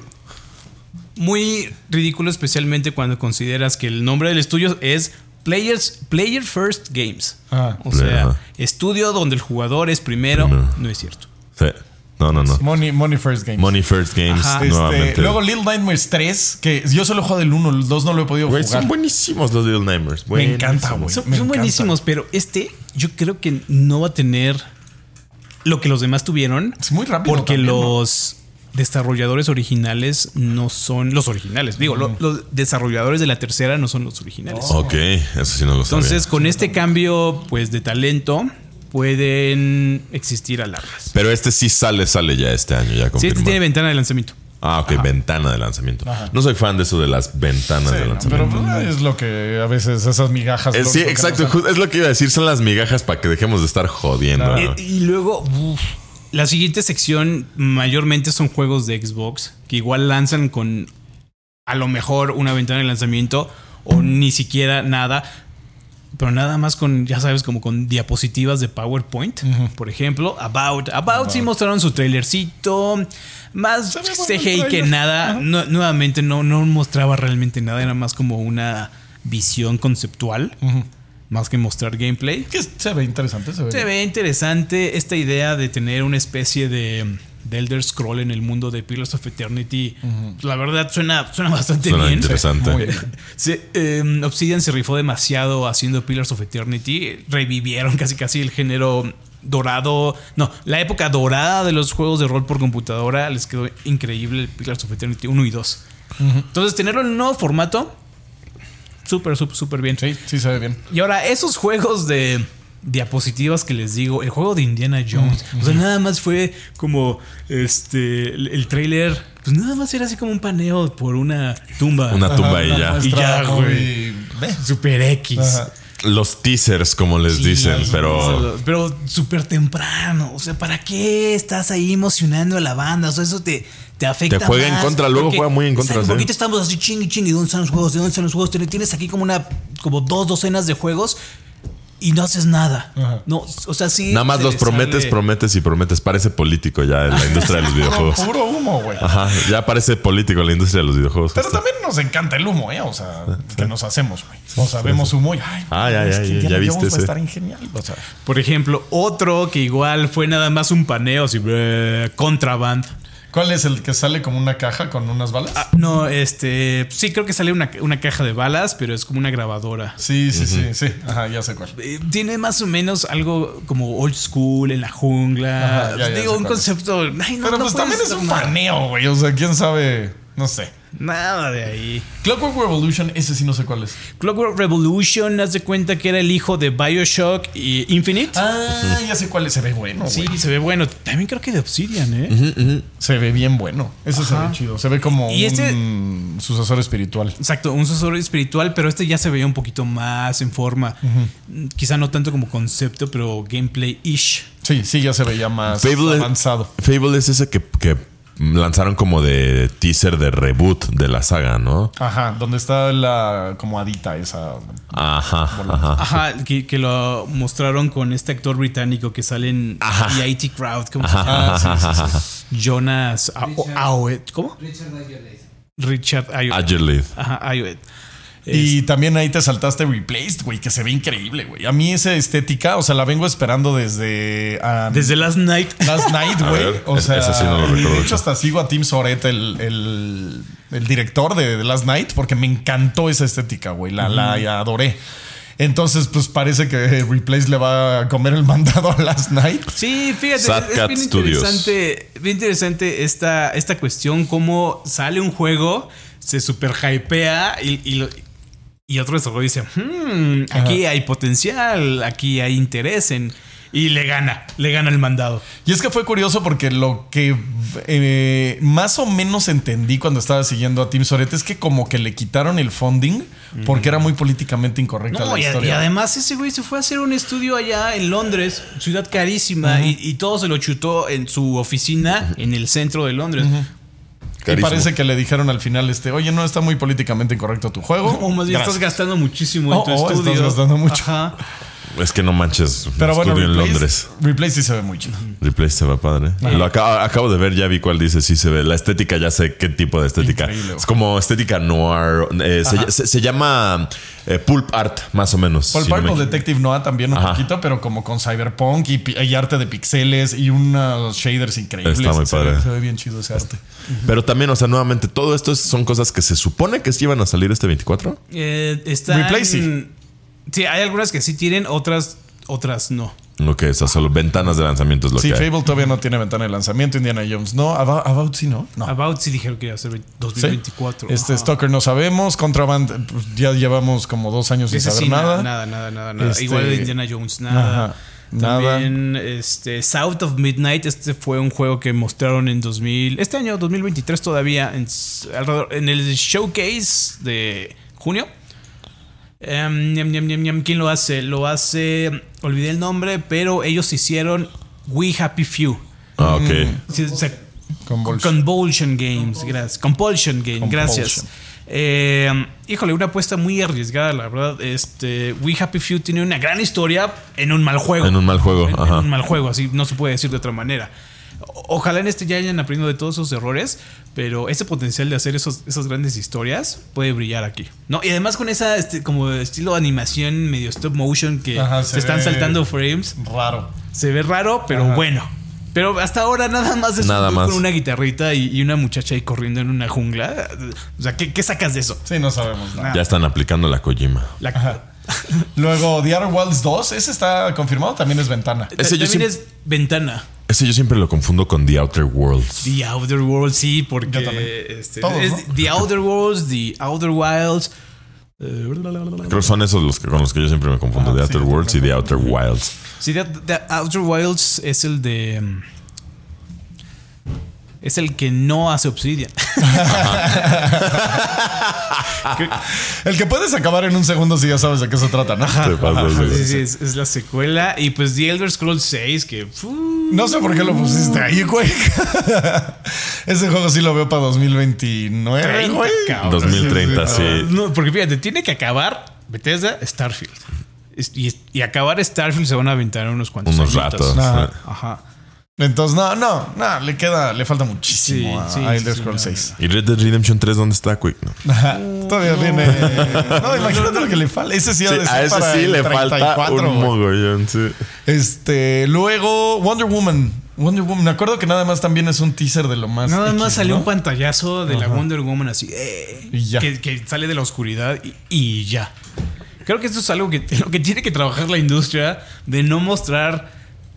Speaker 2: Muy ridículo, especialmente cuando consideras que el nombre del estudio es Players, Player First Games.
Speaker 1: Ah.
Speaker 2: O sea,
Speaker 3: Ajá.
Speaker 2: estudio donde el jugador es primero.
Speaker 3: Primero.
Speaker 2: No es cierto.
Speaker 3: Sí. No, no, no.
Speaker 1: Money, Money First Games.
Speaker 3: Money First Games,
Speaker 2: Ajá.
Speaker 1: Este,
Speaker 3: nuevamente.
Speaker 1: luego Little Nightmares tres, que yo solo juego del uno, el dos no lo he podido
Speaker 3: Güey,
Speaker 1: jugar.
Speaker 3: son buenísimos los Little Nightmares.
Speaker 1: Me encanta, güey.
Speaker 2: Son,
Speaker 1: Me
Speaker 2: son
Speaker 1: encanta.
Speaker 2: buenísimos, pero este yo creo que no va a tener lo que los demás tuvieron.
Speaker 1: Es muy rápido
Speaker 2: Porque
Speaker 1: también, ¿no?
Speaker 2: los desarrolladores originales no son los originales. Digo, lo- los desarrolladores de la tercera no son los originales.
Speaker 3: Ok, eso sí no lo sabía.
Speaker 2: Entonces, con este cambio pues de talento, pueden existir alarmas.
Speaker 3: Pero este sí sale, sale ya este año, ya
Speaker 2: Sí, este
Speaker 3: confirmado.
Speaker 2: tiene ventana de lanzamiento.
Speaker 3: Ah, ok, ventana de lanzamiento. No soy fan de eso de las ventanas
Speaker 1: Sí,
Speaker 3: de
Speaker 1: no,
Speaker 3: lanzamiento.
Speaker 1: pero pues, es lo que a veces esas migajas.
Speaker 3: Eh,
Speaker 1: lo
Speaker 3: sí,
Speaker 1: único que
Speaker 3: exacto.
Speaker 1: nos dan.
Speaker 3: ju- Es lo que iba a decir. Son las migajas para que dejemos de estar jodiendo.
Speaker 1: Ah.
Speaker 3: ¿no?
Speaker 2: Eh, y luego, uf, la siguiente sección mayormente son juegos de Xbox que igual lanzan con a lo mejor una ventana de lanzamiento o ni siquiera nada, pero nada más con, ya sabes, como con diapositivas de PowerPoint. Por ejemplo, About. About sí mostraron su trailercito, más
Speaker 1: Se ve bueno
Speaker 2: C G I
Speaker 1: el
Speaker 2: que
Speaker 1: trailer.
Speaker 2: nada. Nu- nuevamente no, no mostraba realmente nada, era más como una visión conceptual, más que mostrar gameplay.
Speaker 1: Que se ve interesante. Se ve,
Speaker 2: Se ve interesante esta idea de tener una especie de, de Elder Scroll en el mundo de Pillars of Eternity. La verdad suena, suena bastante
Speaker 3: Suena
Speaker 2: bien.
Speaker 3: interesante.
Speaker 1: muy bien.
Speaker 2: Sí, eh, Obsidian se rifó demasiado haciendo Pillars of Eternity. Revivieron casi casi el género dorado. No, la época dorada de los juegos de rol por computadora. Les quedó increíble el Pillars of Eternity uno y dos. Uh-huh. Entonces, tenerlo en un nuevo formato, súper, súper, súper bien.
Speaker 1: Sí, sí se ve bien.
Speaker 2: Y ahora, esos juegos de diapositivas que les digo, el juego de Indiana Jones, uh-huh. o sea, nada más fue como este el, el tráiler, pues nada más era así como un paneo por una tumba.
Speaker 3: Una tumba y ya.
Speaker 2: Y ya, güey. Super X. Ajá.
Speaker 3: Los teasers, como les sí, dicen, pero...
Speaker 2: Pero súper temprano. O sea, ¿para qué estás ahí emocionando a la banda? O sea, eso te, te afecta.
Speaker 3: Te juega
Speaker 2: más
Speaker 3: en contra, luego juega muy en contra.
Speaker 2: ¿sabes?
Speaker 3: ¿Sí?
Speaker 2: Porque estamos así ching ching. ¿De dónde están los juegos? ¿De dónde están los juegos? Tienes aquí como una como dos docenas de juegos y no haces nada. Ajá. No, o sea, sí.
Speaker 3: Nada más los prometes, sale... prometes y prometes. Parece político ya en la industria de los videojuegos.
Speaker 1: Puro humo, güey.
Speaker 3: Ajá, ya parece político en la industria de los videojuegos.
Speaker 1: Pero justo. También nos encanta el humo, ¿eh? O sea, que nos hacemos, güey. O sea, vemos humo y ay,
Speaker 3: ah, ya, ya,
Speaker 1: es que
Speaker 3: ya, ya viste ese.
Speaker 1: Va a estar genial. O sea.
Speaker 2: Por ejemplo, otro que igual fue nada más un paneo, así, bleh, Contraband.
Speaker 1: ¿Cuál es el que sale como una caja con unas balas?
Speaker 2: Ah, no, este. Sí, creo que sale una, una caja de balas, pero es como una grabadora.
Speaker 1: Sí, sí, uh-huh. sí, sí. Ajá, ya sé cuál.
Speaker 2: Eh, tiene más o menos algo como old school en la jungla. Ajá, ya, ya Digo, un concepto. Ay, no,
Speaker 1: pero
Speaker 2: no
Speaker 1: pues también es un paneo, güey. O sea, quién sabe. No sé.
Speaker 2: Nada de ahí.
Speaker 1: Clockwork Revolution, ese sí no sé cuál es.
Speaker 2: Clockwork Revolution, haz de cuenta que era el hijo de BioShock y Infinite.
Speaker 1: Ah, ya sé cuál es. Se ve bueno.
Speaker 2: Sí,
Speaker 1: güey.
Speaker 2: se ve bueno. También creo que de Obsidian, ¿eh?
Speaker 1: Uh-huh, uh-huh. Se ve bien bueno. Ese Ajá. se ve chido. Se ve como
Speaker 2: y este,
Speaker 1: un sucesor espiritual.
Speaker 2: Exacto, un sucesor espiritual, pero este ya se veía un poquito más en forma. Uh-huh. Quizá no tanto como concepto, pero gameplay-ish.
Speaker 1: Sí, sí, ya se veía más
Speaker 3: Fable
Speaker 1: avanzado.
Speaker 3: Es, Fable es ese que... que lanzaron como de teaser de reboot de la saga, ¿no?
Speaker 1: Ajá, donde está la como hadita esa.
Speaker 3: Ajá, ajá.
Speaker 2: Ajá, que, que lo mostraron con este actor británico que sale en The I T Crowd. ¿Cómo se llama? Ah, sí, sí, sí. Jonas Ayoed. ¿Cómo?
Speaker 5: Richard Ayoed.
Speaker 2: Richard Ayoed.
Speaker 3: Ayoed.
Speaker 2: Ajá, Ayoed.
Speaker 1: Y también ahí te saltaste Replaced, güey, que se ve increíble, güey. A mí esa estética, o sea, la vengo esperando desde... Um,
Speaker 2: desde Last Night.
Speaker 1: Last Night, güey. O sea,
Speaker 3: esa sí no lo recuerdo.
Speaker 1: De hecho, hasta sigo a Tim Soret, el, el, el director de, de Last Night, porque me encantó esa estética, güey. La, uh-huh. la adoré. Entonces, pues parece que Replace le va a comer el mandado a Last Night.
Speaker 2: Sí, fíjate, Sad es, es bien interesante, bien interesante esta, esta cuestión, cómo sale un juego, se super hypea y, y, lo, y otro desarrollo dice, hmm, aquí Ajá. hay potencial, aquí hay interés en... Y le gana, le gana el mandado.
Speaker 1: Y es que fue curioso porque lo que eh, más o menos entendí cuando estaba siguiendo a Tim Soret es que como que le quitaron el funding porque mm. era muy políticamente incorrecta
Speaker 2: no,
Speaker 1: la
Speaker 2: y,
Speaker 1: historia.
Speaker 2: Y además ese güey se fue a hacer un estudio allá en Londres, ciudad carísima, uh-huh. y, y todo se lo chutó en su oficina uh-huh. en el centro de Londres.
Speaker 1: Uh-huh. Y parece que le dijeron al final, este, oye, no está muy políticamente incorrecto tu juego.
Speaker 2: O más bien estás gastando muchísimo en
Speaker 1: oh,
Speaker 2: tu
Speaker 1: oh,
Speaker 2: estudio.
Speaker 1: Estás gastando mucho.
Speaker 2: Ajá.
Speaker 3: Es que no manches.
Speaker 1: Pero bueno,
Speaker 3: estudio
Speaker 1: Replace,
Speaker 3: en Londres.
Speaker 1: Replace sí se ve muy chido.
Speaker 3: Replace se ve padre. Lo acabo, acabo de ver, ya vi cuál dice. Sí se ve. La estética, ya sé qué tipo de estética. Increíble, es como estética noir. Eh, se, se, se llama eh, pulp art, más o menos.
Speaker 1: Pulp
Speaker 3: si
Speaker 1: art
Speaker 3: no
Speaker 1: o Detective Noir también un Ajá. poquito, pero como con cyberpunk y, y arte de pixeles y unos shaders increíbles.
Speaker 3: Está muy
Speaker 1: se
Speaker 3: padre.
Speaker 1: Ve, se ve bien chido ese arte.
Speaker 3: Pero también, o sea, nuevamente, todo esto son cosas que se supone que sí iban a salir este veinticuatro.
Speaker 2: Eh, están,
Speaker 1: Replace sí.
Speaker 2: Sí, hay algunas que sí tienen, otras... Otras no.
Speaker 3: Ok, esas solo ventanas de lanzamiento es lo
Speaker 1: sí,
Speaker 3: que hay.
Speaker 1: Sí, Fable todavía no tiene ventana de lanzamiento. Indiana Jones no. About, About sí, ¿no? no.
Speaker 2: About sí dijeron que iba a ser dos mil veinticuatro.
Speaker 1: ¿Sí? Este Ajá. Stalker no sabemos. Contraband pues, ya llevamos como dos años sin
Speaker 2: Ese
Speaker 1: saber
Speaker 2: sí,
Speaker 1: nada.
Speaker 2: Nada, nada, nada, nada.
Speaker 1: Este...
Speaker 2: Igual de Indiana Jones, nada.
Speaker 1: Ajá. Nada.
Speaker 2: También este, South of Midnight. Este fue un juego que mostraron en dos mil... Este año, dos mil veintitrés todavía. En, alrededor, en el showcase de junio. Um, ñam, ñam, ñam, ñam. ¿Quién lo hace? Lo hace... Olvidé el nombre, pero ellos hicieron We Happy Few.
Speaker 3: Ah, ok.
Speaker 2: Sí, o sea,
Speaker 1: Convulsion.
Speaker 2: Convulsion Games, gracias. Compulsion Game, Compulsion. gracias. Eh, híjole, una apuesta muy arriesgada, la verdad. Este, We Happy Few tiene una gran historia en un mal juego.
Speaker 3: En un mal juego,
Speaker 2: en,
Speaker 3: ajá.
Speaker 2: En un mal juego, así no se puede decir de otra manera. Ojalá en este ya hayan aprendido de todos esos errores, pero ese potencial de hacer esos, esas grandes historias puede brillar aquí, ¿no? Y además con esa este, como estilo de animación medio stop motion que Ajá, se, se están saltando frames.
Speaker 1: Raro.
Speaker 2: Se ve raro, pero Ajá. bueno. Pero hasta ahora nada más es
Speaker 3: nada
Speaker 2: un
Speaker 3: más.
Speaker 2: con una guitarrita y, y una muchacha ahí corriendo en una jungla. O sea, ¿qué, qué sacas de eso?
Speaker 1: Sí, no sabemos nada.
Speaker 3: Ya están aplicando la Kojima.
Speaker 2: La Ajá.
Speaker 1: Luego, The Outer Worlds dos, ese está confirmado, también es ventana.
Speaker 2: Ese también es ventana.
Speaker 3: Ese yo siempre lo confundo con The Outer Worlds.
Speaker 2: The Outer Worlds, sí, porque
Speaker 1: Yo también.
Speaker 2: este,
Speaker 1: Todos,
Speaker 2: es
Speaker 1: ¿no?
Speaker 2: The Outer Worlds, The Outer Wilds. eh,
Speaker 3: Creo que son esos los que, con los que yo siempre me confundo.
Speaker 1: Ajá,
Speaker 3: The
Speaker 1: sí,
Speaker 3: Outer
Speaker 1: yo
Speaker 3: Worlds y
Speaker 1: también.
Speaker 3: The Outer Wilds.
Speaker 2: Sí, The, The Outer Wilds es el de. mm, Es el que no hace Obsidian.
Speaker 1: El que puedes acabar en un segundo si ya sabes de qué se trata, ¿no?
Speaker 3: Te pasas,
Speaker 2: Sí,
Speaker 3: sí.
Speaker 2: sí, es, es la secuela. Y pues The Elder Scrolls seis, que. fu-
Speaker 1: No sé por qué lo pusiste ahí, güey. Ese juego sí lo veo para dos mil veintinueve,
Speaker 2: treinta,
Speaker 1: güey.
Speaker 2: cabrón.
Speaker 3: dos mil treinta, sí.
Speaker 2: No, porque fíjate, tiene que acabar Bethesda Starfield. Es- Y, y acabar Starfield se van a aventar unos cuantos
Speaker 3: Unos
Speaker 2: añitos.
Speaker 3: ratos.
Speaker 1: Ajá.
Speaker 2: Ajá.
Speaker 1: Entonces, no, no, no, le queda, le falta muchísimo
Speaker 2: Sí,
Speaker 1: a,
Speaker 2: sí,
Speaker 1: a Elder
Speaker 2: sí,
Speaker 1: Scrolls
Speaker 2: no,
Speaker 1: seis.
Speaker 3: ¿Y Red Dead Redemption tres dónde está, Quick? No.
Speaker 1: Ajá, todavía viene. No, imagínate lo que le falta. Ese sí ha
Speaker 3: Sí,
Speaker 1: de ser
Speaker 3: a ese
Speaker 1: para
Speaker 3: sí
Speaker 1: el
Speaker 3: le falta
Speaker 1: treinta y cuatro,
Speaker 3: un
Speaker 1: güey.
Speaker 3: mogollón, sí.
Speaker 1: Este, luego Wonder Woman. Wonder Woman. Me acuerdo que nada más también es un teaser de lo más.
Speaker 2: Nada más
Speaker 1: X,
Speaker 2: salió
Speaker 1: ¿no?
Speaker 2: un pantallazo de la
Speaker 1: Ajá.
Speaker 2: Wonder Woman así. eh,
Speaker 1: Y ya.
Speaker 2: Que, que sale de la oscuridad y, y ya. Creo que esto es algo que, en lo que tiene que trabajar la industria de no mostrar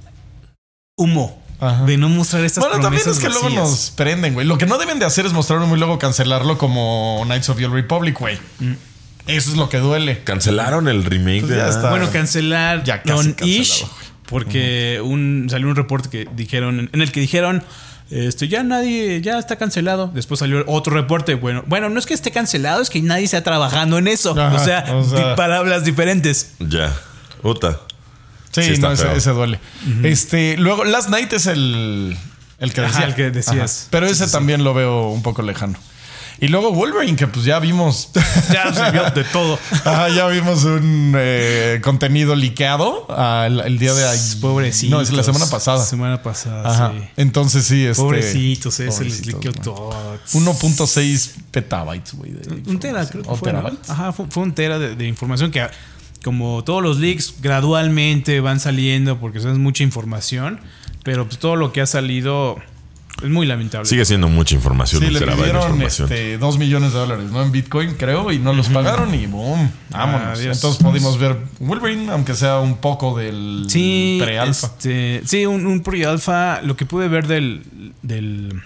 Speaker 2: humo.
Speaker 1: Ajá.
Speaker 2: De no mostrar estas
Speaker 1: Bueno, también
Speaker 2: promesas
Speaker 1: es que luego
Speaker 2: vacías.
Speaker 1: nos prenden, güey. Lo que no deben de hacer es mostrarlo muy luego cancelarlo como Knights of the Old Republic, güey. Eso es lo que duele.
Speaker 3: Cancelaron el remake
Speaker 1: Pues
Speaker 3: de
Speaker 1: ya
Speaker 3: nada.
Speaker 1: está.
Speaker 2: Bueno, cancelar
Speaker 1: Ya casi
Speaker 2: non
Speaker 1: cancelado,
Speaker 2: ish,
Speaker 1: güey.
Speaker 2: porque un, salió un reporte que dijeron, en el que dijeron, este, ya nadie, ya está cancelado. Después salió otro reporte, bueno, bueno, no es que esté cancelado, es que nadie está trabajando en eso.
Speaker 1: Ajá,
Speaker 2: o, sea,
Speaker 1: o sea.
Speaker 2: di- palabras diferentes.
Speaker 3: Ya. Puta.
Speaker 1: Sí,
Speaker 3: Sí, está
Speaker 1: no, ese,
Speaker 3: feo.
Speaker 1: ese duele. Este, luego, Last Night es el, el que
Speaker 2: Ajá,
Speaker 1: decía.
Speaker 2: el que decías.
Speaker 1: Ajá. Pero ese también lo veo un poco lejano. Y luego Wolverine, que pues ya vimos.
Speaker 2: Ya se vio de todo.
Speaker 1: Ajá, ya vimos un eh, contenido liqueado al- el día de ayer.
Speaker 2: Pobrecitos.
Speaker 1: No, es la semana pasada.
Speaker 2: Semana pasada,
Speaker 1: Ajá.
Speaker 2: sí.
Speaker 1: Entonces sí, este.
Speaker 2: Pobrecitos, ese les
Speaker 1: pobrecitos,
Speaker 2: liqueó
Speaker 1: man.
Speaker 2: todo.
Speaker 1: uno punto seis petabytes, güey. de
Speaker 2: Un tera, creo que
Speaker 1: ¿O
Speaker 2: fue, ¿no?
Speaker 1: terabytes?
Speaker 2: Ajá, fue, fue un tera de, de información que, como todos los leaks, gradualmente van saliendo porque eso es mucha información. Pero pues todo lo que ha salido es muy lamentable.
Speaker 3: Sigue siendo mucha información.
Speaker 1: Sí,
Speaker 3: un
Speaker 1: le
Speaker 3: terabyte de
Speaker 1: pidieron
Speaker 3: información.
Speaker 1: este, dos millones de dólares, ¿no? En Bitcoin, creo, y no los pagaron y boom, vámonos.
Speaker 2: Adiós.
Speaker 1: Entonces pudimos ver Wolverine, aunque sea un poco del
Speaker 2: Sí,
Speaker 1: pre-alfa.
Speaker 2: este, sí, un, un pre-alfa. Lo que pude ver del, del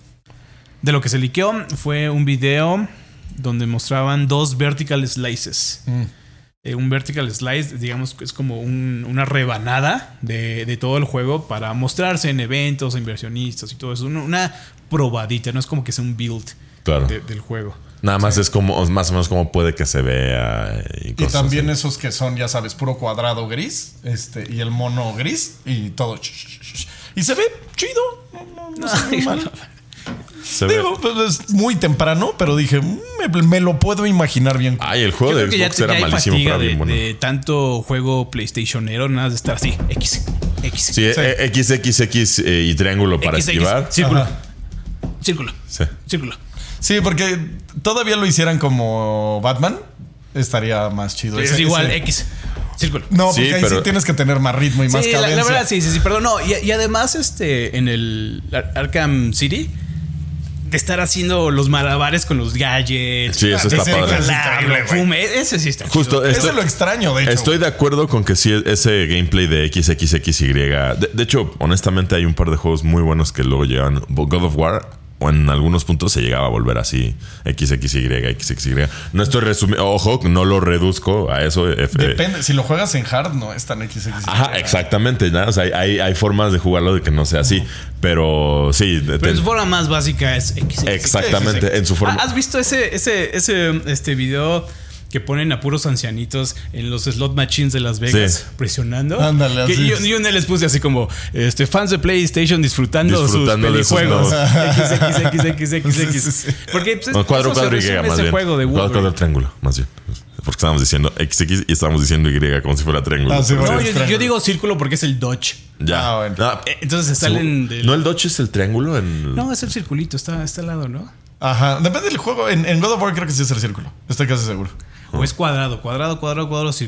Speaker 2: de lo que se liqueó fue un video donde mostraban dos vertical slices.
Speaker 1: Mm.
Speaker 2: Eh, un vertical slice, digamos que es como un- una rebanada de, de todo el juego para mostrarse en eventos, a inversionistas y todo eso. Una, una probadita, no es como que sea un build
Speaker 3: Claro.
Speaker 2: de- del juego.
Speaker 3: Nada más es como, más o menos como puede que se vea. Y,
Speaker 1: Y
Speaker 3: cosas
Speaker 1: también
Speaker 3: así.
Speaker 1: esos que son, ya sabes, puro cuadrado gris, este, y el mono gris, y todo. Y se ve chido. No, no, no se ve mal.
Speaker 3: Se ve-
Speaker 1: Digo, pues, es muy temprano, pero dije, "Mm, me, me lo puedo imaginar bien.
Speaker 3: Ay, el juego
Speaker 2: Yo
Speaker 3: de
Speaker 2: creo que ya,
Speaker 3: Xbox
Speaker 2: te-
Speaker 3: era
Speaker 2: ya hay
Speaker 3: malísimo,
Speaker 2: fatiga
Speaker 3: pero
Speaker 2: de,
Speaker 3: bien bueno.
Speaker 2: de tanto juego PlayStationero, nada de estar así, X, X.
Speaker 3: Sí,
Speaker 1: Sí.
Speaker 3: eh, X X X eh, y triángulo para
Speaker 2: X, X,
Speaker 3: esquivar.
Speaker 2: Círculo.
Speaker 1: Ajá.
Speaker 2: Círculo.
Speaker 3: Sí.
Speaker 2: Círculo.
Speaker 1: Sí, porque todavía lo hicieran como Batman, estaría más chido.
Speaker 2: Es
Speaker 1: Ese-
Speaker 2: igual,
Speaker 1: ese-
Speaker 2: X. Círculo.
Speaker 1: No,
Speaker 3: Sí,
Speaker 1: porque ahí
Speaker 3: pero-
Speaker 1: sí tienes que tener más ritmo y más
Speaker 2: Sí, la,
Speaker 1: cadencia.
Speaker 2: la verdad, sí, sí, sí, perdón. No, y, y además, este, en el Ar- Arkham City, de estar haciendo los malabares con los gadgets.
Speaker 3: Sí, eso
Speaker 1: Ah,
Speaker 3: está
Speaker 1: sí,
Speaker 3: padre.
Speaker 1: sí,
Speaker 2: jalarlo,
Speaker 1: increíble, güey.
Speaker 2: fume, ese sí está
Speaker 3: Justo,
Speaker 2: chido.
Speaker 1: Eso
Speaker 3: estoy,
Speaker 1: es lo extraño, de hecho.
Speaker 3: estoy de acuerdo con que sí, ese gameplay de X X X Y. De, de hecho, honestamente, hay un par de juegos muy buenos que luego llegan. God of War, o en algunos puntos se llegaba a volver así: X X Y, X X Y. No estoy resumiendo, ojo, no lo reduzco a eso. F-
Speaker 1: Depende, si lo juegas en hard, no es tan X X.
Speaker 3: Ajá, exactamente. ¿no? O sea, hay, hay, hay formas de jugarlo de que no sea así. Pero sí, de-
Speaker 2: Pero en
Speaker 3: de-
Speaker 2: su forma más básica es X.
Speaker 3: exactamente. En su forma.
Speaker 2: ¿Has visto ese, ese, ese este video que ponen a puros ancianitos en los slot machines de Las Vegas
Speaker 3: Sí.
Speaker 2: presionando?
Speaker 1: Ándale,
Speaker 2: Que
Speaker 1: así
Speaker 2: yo,
Speaker 1: es.
Speaker 2: yo un día les puse así como este, fans de PlayStation disfrutando,
Speaker 3: Disfrutando de
Speaker 2: sus
Speaker 3: sus
Speaker 2: pelijuegos.
Speaker 3: nuevos.
Speaker 2: X, X, X, X, X,
Speaker 1: Sí,
Speaker 2: X.
Speaker 1: sí, sí.
Speaker 2: Porque pues,
Speaker 3: No, cuadro,
Speaker 2: eso se
Speaker 3: cuadro y
Speaker 2: resume
Speaker 3: más
Speaker 2: ese
Speaker 3: bien.
Speaker 2: juego de
Speaker 3: Cuadro,
Speaker 2: Wolverine.
Speaker 3: cuadro, triángulo, más bien. Porque estábamos diciendo X X y estábamos diciendo Y como si fuera triángulo.
Speaker 1: Ah, sí,
Speaker 3: Pero
Speaker 2: No,
Speaker 1: sí.
Speaker 2: yo,
Speaker 1: Extraño.
Speaker 2: yo digo círculo porque es el Dodge.
Speaker 3: Ya.
Speaker 1: Ah, bueno.
Speaker 3: Ah,
Speaker 2: Eh, Entonces se salen del...
Speaker 3: ¿No el Dodge es el triángulo? En...
Speaker 2: No, es el circulito, está, está al lado, ¿no?
Speaker 1: Ajá, depende del juego. En, en God of War creo que sí es el círculo. Estoy casi seguro.
Speaker 2: O es cuadrado, cuadrado, cuadrado, cuadrado, círculo.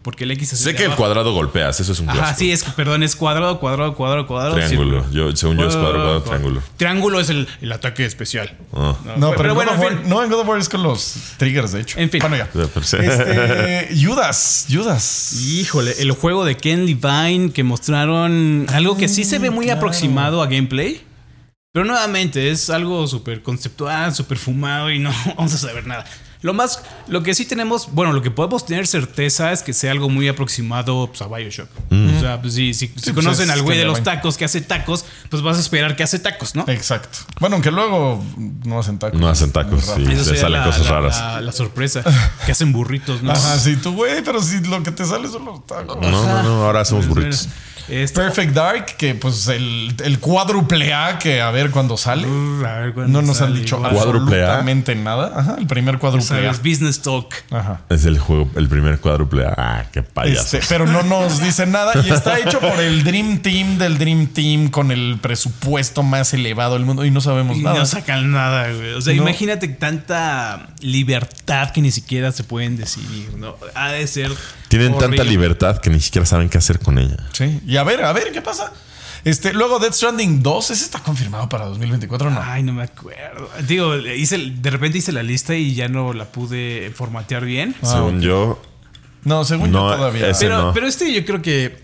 Speaker 2: Porque el X es
Speaker 3: Sé que el cuadrado golpeas, eso es un clásico.
Speaker 2: Ajá, sí, es que, perdón, es cuadrado, cuadrado, cuadrado, cuadrado.
Speaker 3: Triángulo.
Speaker 2: círculo.
Speaker 3: Yo, según yo es cuadrado, triángulo.
Speaker 2: Triángulo es el, el ataque especial.
Speaker 3: Ah.
Speaker 1: No, pero,
Speaker 2: pero
Speaker 1: en
Speaker 2: bueno,
Speaker 1: God of
Speaker 2: en
Speaker 1: War-
Speaker 2: fin.
Speaker 1: no, en God of War es con los triggers, de hecho.
Speaker 2: En fin.
Speaker 1: Bueno, ya.
Speaker 3: Sí.
Speaker 1: Este, Judas, Judas.
Speaker 2: Híjole, el juego de Ken Levine que mostraron algo que sí se ve muy
Speaker 1: claro.
Speaker 2: aproximado a gameplay. Pero nuevamente es algo súper conceptual, súper fumado y no vamos a saber nada. Lo más, lo que sí tenemos, bueno, lo que podemos tener certeza es que sea algo muy aproximado pues, a BioShock.
Speaker 3: Mm.
Speaker 2: O sea, pues, si, si, si
Speaker 1: pues,
Speaker 2: conocen
Speaker 1: es
Speaker 2: al güey
Speaker 1: Ken
Speaker 2: de los
Speaker 1: Levine.
Speaker 2: tacos que hace tacos, pues vas a esperar que hace tacos, ¿no?
Speaker 1: Exacto. Bueno, aunque luego no hacen tacos.
Speaker 3: No hacen tacos,
Speaker 1: Muy raro.
Speaker 3: sí.
Speaker 2: Eso
Speaker 3: le
Speaker 2: sería
Speaker 3: salen
Speaker 2: la,
Speaker 3: cosas
Speaker 2: la-
Speaker 3: raras.
Speaker 2: La, la sorpresa. Que hacen burritos, ¿no?
Speaker 1: Ajá, sí, tú, güey, pero si lo que te sale son los tacos.
Speaker 3: No, no, no, ahora hacemos
Speaker 2: Pues,
Speaker 3: burritos.
Speaker 2: mira, este-
Speaker 1: Perfect Dark, que pues el, el cuádruple A, que a ver cuándo sale.
Speaker 2: Uh, a ver cuándo
Speaker 1: No nos han
Speaker 2: sale,
Speaker 1: dicho
Speaker 2: igual.
Speaker 3: Cuádruple A.
Speaker 1: absolutamente nada. Ajá, el primer cuádruple A.
Speaker 2: ¿Sabes? Business Talk.
Speaker 1: Ajá.
Speaker 3: Es el juego, el primer cuádruple. Ah, qué payaso.
Speaker 1: Este, pero no nos dicen nada y está hecho por el Dream Team del Dream Team con el presupuesto más elevado del mundo y no sabemos
Speaker 2: Y
Speaker 1: nada.
Speaker 2: no sacan nada, güey. O sea,
Speaker 1: No.
Speaker 2: imagínate tanta libertad que ni siquiera se pueden decidir, ¿no? Ha de ser.
Speaker 3: Tienen
Speaker 2: horrible.
Speaker 3: tanta libertad que ni siquiera saben qué hacer con ella.
Speaker 1: Sí. Y a ver, a ver qué pasa. Este, luego Death Stranding dos, ese está confirmado para dos mil veinticuatro, ¿no?
Speaker 2: Ay, no me acuerdo. Digo, hice, el- de repente hice la lista y ya no la pude formatear bien.
Speaker 1: Ah,
Speaker 3: Según
Speaker 1: ok.
Speaker 3: yo,
Speaker 1: No, según
Speaker 3: No,
Speaker 1: yo todavía.
Speaker 3: ese-
Speaker 2: Pero,
Speaker 3: no.
Speaker 2: pero este yo creo que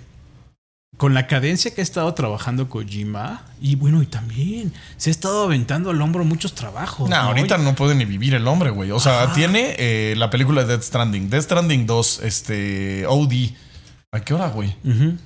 Speaker 2: con la cadencia que ha estado trabajando Kojima, y bueno, y también se ha estado aventando al hombro muchos trabajos.
Speaker 1: No, ahorita no puede ni vivir el hombre, güey. O sea, tiene eh, la película de Death Stranding, Death Stranding dos, este, O D. ¿A qué hora, güey?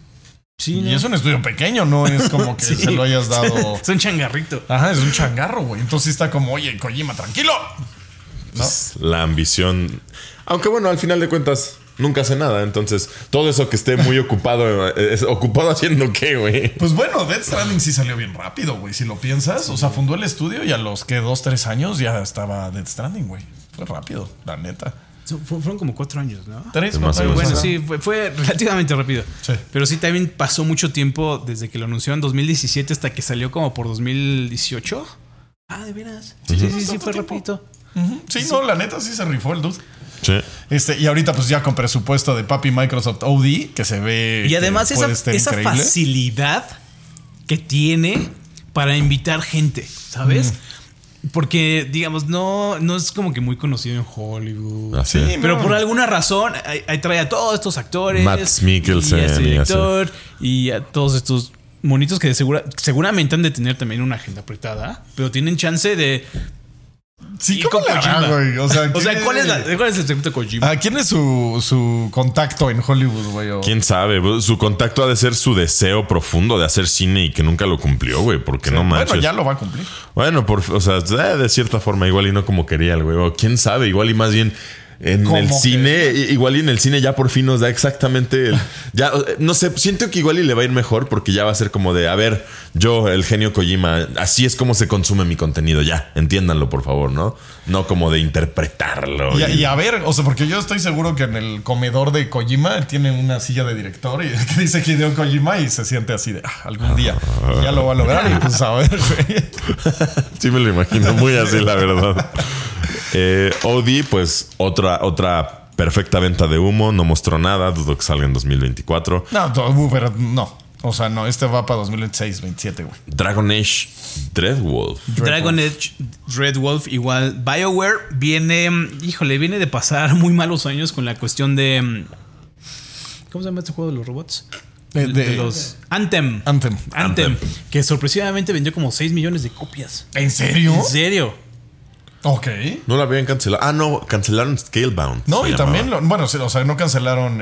Speaker 2: Sí,
Speaker 1: Y
Speaker 2: ¿no?
Speaker 1: es un estudio pequeño, no es como que
Speaker 2: Sí.
Speaker 1: se lo hayas dado.
Speaker 2: Es un changarrito.
Speaker 1: Ajá, es un changarro, güey. Entonces sí está como, oye, Kojima, tranquilo. ¿No?
Speaker 3: la ambición. Aunque bueno, al final de cuentas, nunca hace nada. Entonces, todo eso que esté muy ocupado, eh, es ocupado haciendo qué, güey.
Speaker 1: Pues bueno, Death Stranding sí salió bien rápido, güey. Si lo piensas, o sea, fundó el estudio y a los que dos, tres años ya estaba Death Stranding, güey. Fue rápido, la neta.
Speaker 2: So- fu- Fueron como cuatro años, ¿no?
Speaker 1: Tres,
Speaker 3: Más
Speaker 1: cuatro
Speaker 3: o
Speaker 1: años.
Speaker 3: menos.
Speaker 2: Bueno,
Speaker 1: Ajá.
Speaker 2: sí, fue, fue relativamente rápido.
Speaker 1: Sí.
Speaker 2: Pero sí, también pasó mucho tiempo desde que lo anunció en dos mil diecisiete hasta que salió como por dos mil dieciocho. Ah, de veras. Sí, sí, sí, sí, fue rapidito.
Speaker 1: Ujú. Sí, no, la neta sí se rifó el dude.
Speaker 3: Sí.
Speaker 1: Este, y ahorita, pues ya con presupuesto de papi Microsoft O D, que se ve.
Speaker 2: Y además
Speaker 1: que
Speaker 2: esa,
Speaker 1: puede estar
Speaker 2: esa
Speaker 1: increíble.
Speaker 2: facilidad que tiene para invitar gente, ¿sabes? Porque, digamos, no, no es como que muy conocido en Hollywood.
Speaker 3: Así.
Speaker 1: Sí,
Speaker 2: Pero
Speaker 1: no.
Speaker 2: por alguna razón, ahí, ahí trae a todos estos actores.
Speaker 3: Matt Mikkelsen
Speaker 2: y a ese
Speaker 3: y
Speaker 2: director. Y a todos estos monitos que de segura, seguramente han de tener también una agenda apretada. Pero tienen chance de.
Speaker 1: Sí,
Speaker 2: y
Speaker 1: ¿cómo
Speaker 2: con
Speaker 1: le hará,
Speaker 2: Kojima.
Speaker 1: güey? O sea,
Speaker 2: O sea,
Speaker 1: ¿quién
Speaker 2: ¿cuál es, la,
Speaker 1: es-
Speaker 2: ¿cuál es el secreto de Kojima?
Speaker 1: ¿A quién es su, su contacto en Hollywood, güey? O-
Speaker 3: ¿Quién sabe? Su contacto ha de ser su deseo profundo de hacer cine y que nunca lo cumplió, güey. Porque no manches.
Speaker 1: Bueno, ya lo va a cumplir.
Speaker 3: Bueno, por, o sea, eh, de cierta forma, igual y no como quería el güey. O quién sabe, igual y más bien en
Speaker 1: ¿Cómo
Speaker 3: el
Speaker 1: que?
Speaker 3: cine, i- igual y en el cine ya por fin nos da exactamente el, ya, eh, no sé, siento que igual y le va a ir mejor porque ya va a ser como de, a ver, yo, el genio Kojima, así es como se consume mi contenido, ya, entiéndanlo por favor, ¿no? No como de interpretarlo.
Speaker 1: Y,
Speaker 3: y-
Speaker 1: y a ver, o sea, porque yo estoy seguro que en el comedor de Kojima tiene una silla de director y que dice Hideo Kojima y se siente así de, ah, algún día ya lo va a lograr y pues a ver, güey.
Speaker 3: Sí me lo imagino, muy así, la verdad. Eh, O D, pues otra, otra perfecta venta de humo, no mostró nada, dudo que salga en dos mil veinticuatro.
Speaker 1: No, to- uh, pero no. O sea, no, este va para dos mil veintiséis, veintisiete, güey.
Speaker 3: Dragon Age Dreadwolf.
Speaker 2: Dragon Age Red Wolf, igual. BioWare viene, híjole, viene de pasar muy malos años con la cuestión de. ¿Cómo se llama este juego de los robots?
Speaker 1: De-
Speaker 2: De,
Speaker 1: de-
Speaker 2: de los Anthem.
Speaker 1: Anthem.
Speaker 2: Anthem.
Speaker 3: Anthem.
Speaker 2: Que sorpresivamente vendió como seis millones de copias.
Speaker 1: ¿En serio?
Speaker 2: ¿En serio?
Speaker 1: Ok.
Speaker 3: No la habían cancelado. Ah, no, cancelaron Scalebound.
Speaker 1: No,
Speaker 3: se
Speaker 1: y
Speaker 3: llamaba.
Speaker 1: también, lo- bueno, sí, o sea, no cancelaron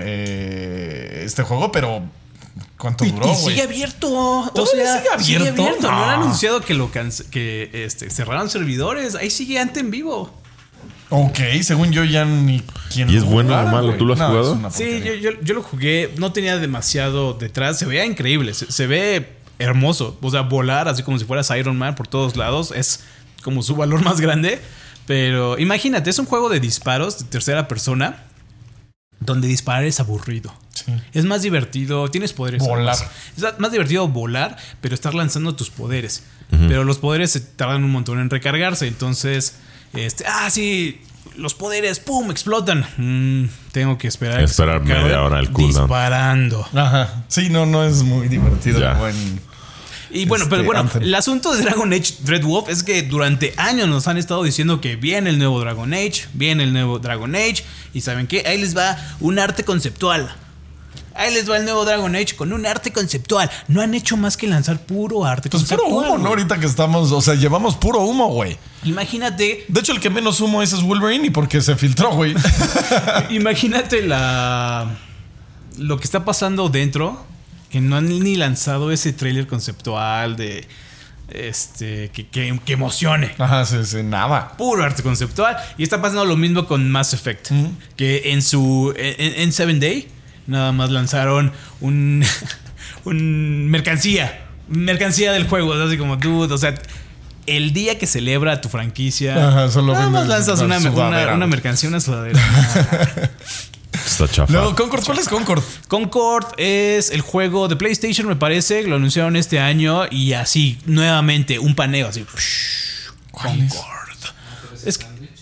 Speaker 1: eh, este juego, pero ¿cuánto
Speaker 2: Y,
Speaker 1: duró,
Speaker 2: y
Speaker 1: güey?
Speaker 2: sigue abierto. O
Speaker 1: ¿Todavía
Speaker 2: sea,
Speaker 1: sigue abierto?
Speaker 2: No.
Speaker 1: No.
Speaker 2: han anunciado que lo cance- que este, cerraron servidores. Ahí sigue Anthem vivo.
Speaker 1: Ok, según yo ya ni quién
Speaker 3: ¿Y es
Speaker 1: lo
Speaker 3: bueno o
Speaker 1: jugara,
Speaker 3: malo?
Speaker 1: güey.
Speaker 3: ¿Tú lo has
Speaker 1: No,
Speaker 3: jugado?
Speaker 1: es una
Speaker 2: Sí,
Speaker 1: porquería.
Speaker 2: yo, yo, yo lo jugué. No tenía demasiado detrás. Se veía increíble. Se, se ve hermoso. O sea, volar así como si fueras Iron Man por todos lados es como su valor más grande. Pero imagínate, es un juego de disparos de tercera persona donde disparar es aburrido.
Speaker 1: Sí.
Speaker 2: Es más divertido, tienes poderes.
Speaker 1: Volar.
Speaker 2: además. Es más divertido volar, pero estar lanzando tus poderes. Pero los poderes se tardan un montón en recargarse. Entonces, este, ah, sí, los poderes, pum, explotan. Mm, tengo que esperar.
Speaker 3: Esperar
Speaker 2: que se
Speaker 3: media
Speaker 2: acabe
Speaker 3: hora el cooldown.
Speaker 2: Disparando.
Speaker 1: Ajá. Sí, no, no es muy divertido.
Speaker 3: Ya.
Speaker 1: Buen,
Speaker 2: Y bueno,
Speaker 1: este,
Speaker 2: pero bueno,
Speaker 1: Anthem.
Speaker 2: el asunto de Dragon Age Dreadwolf es que durante años nos han estado diciendo que viene el nuevo Dragon Age, viene el nuevo Dragon Age, y ¿saben qué? Ahí les va un arte conceptual. Ahí les va el nuevo Dragon Age con un arte conceptual. No han hecho más que lanzar puro arte
Speaker 1: Pues puro
Speaker 2: conceptual.
Speaker 1: humo, ¿no?
Speaker 2: güey.
Speaker 1: Ahorita que estamos, o sea, llevamos puro humo, güey.
Speaker 2: Imagínate,
Speaker 1: De hecho, el que menos humo es, es Wolverine y porque se filtró, güey.
Speaker 2: imagínate la lo que está pasando dentro, que no han ni lanzado ese tráiler conceptual de este que, que, que emocione.
Speaker 1: Ajá, sí, sí, nada.
Speaker 2: Puro arte conceptual. Y está pasando lo mismo con Mass Effect. Que en su. En, en Seven Day. Nada más lanzaron un. un mercancía. Mercancía del juego. Así como dude. O sea. El día que celebra tu franquicia.
Speaker 1: Ajá, solo
Speaker 2: nada más
Speaker 1: vendes
Speaker 2: lanzas
Speaker 1: una
Speaker 2: una, una,
Speaker 1: sudadera,
Speaker 2: una
Speaker 1: güey.
Speaker 2: mercancía, una sudadera.
Speaker 3: Está chafa.
Speaker 1: Luego, Concord, ¿cuál es Concord?
Speaker 2: Concord es el juego de PlayStation, me parece. Lo anunciaron este año. Y así, nuevamente, un paneo así.
Speaker 1: ¿Cuál es?
Speaker 2: Concord.
Speaker 5: Pero
Speaker 2: Es
Speaker 5: es
Speaker 2: que-
Speaker 5: sándwich.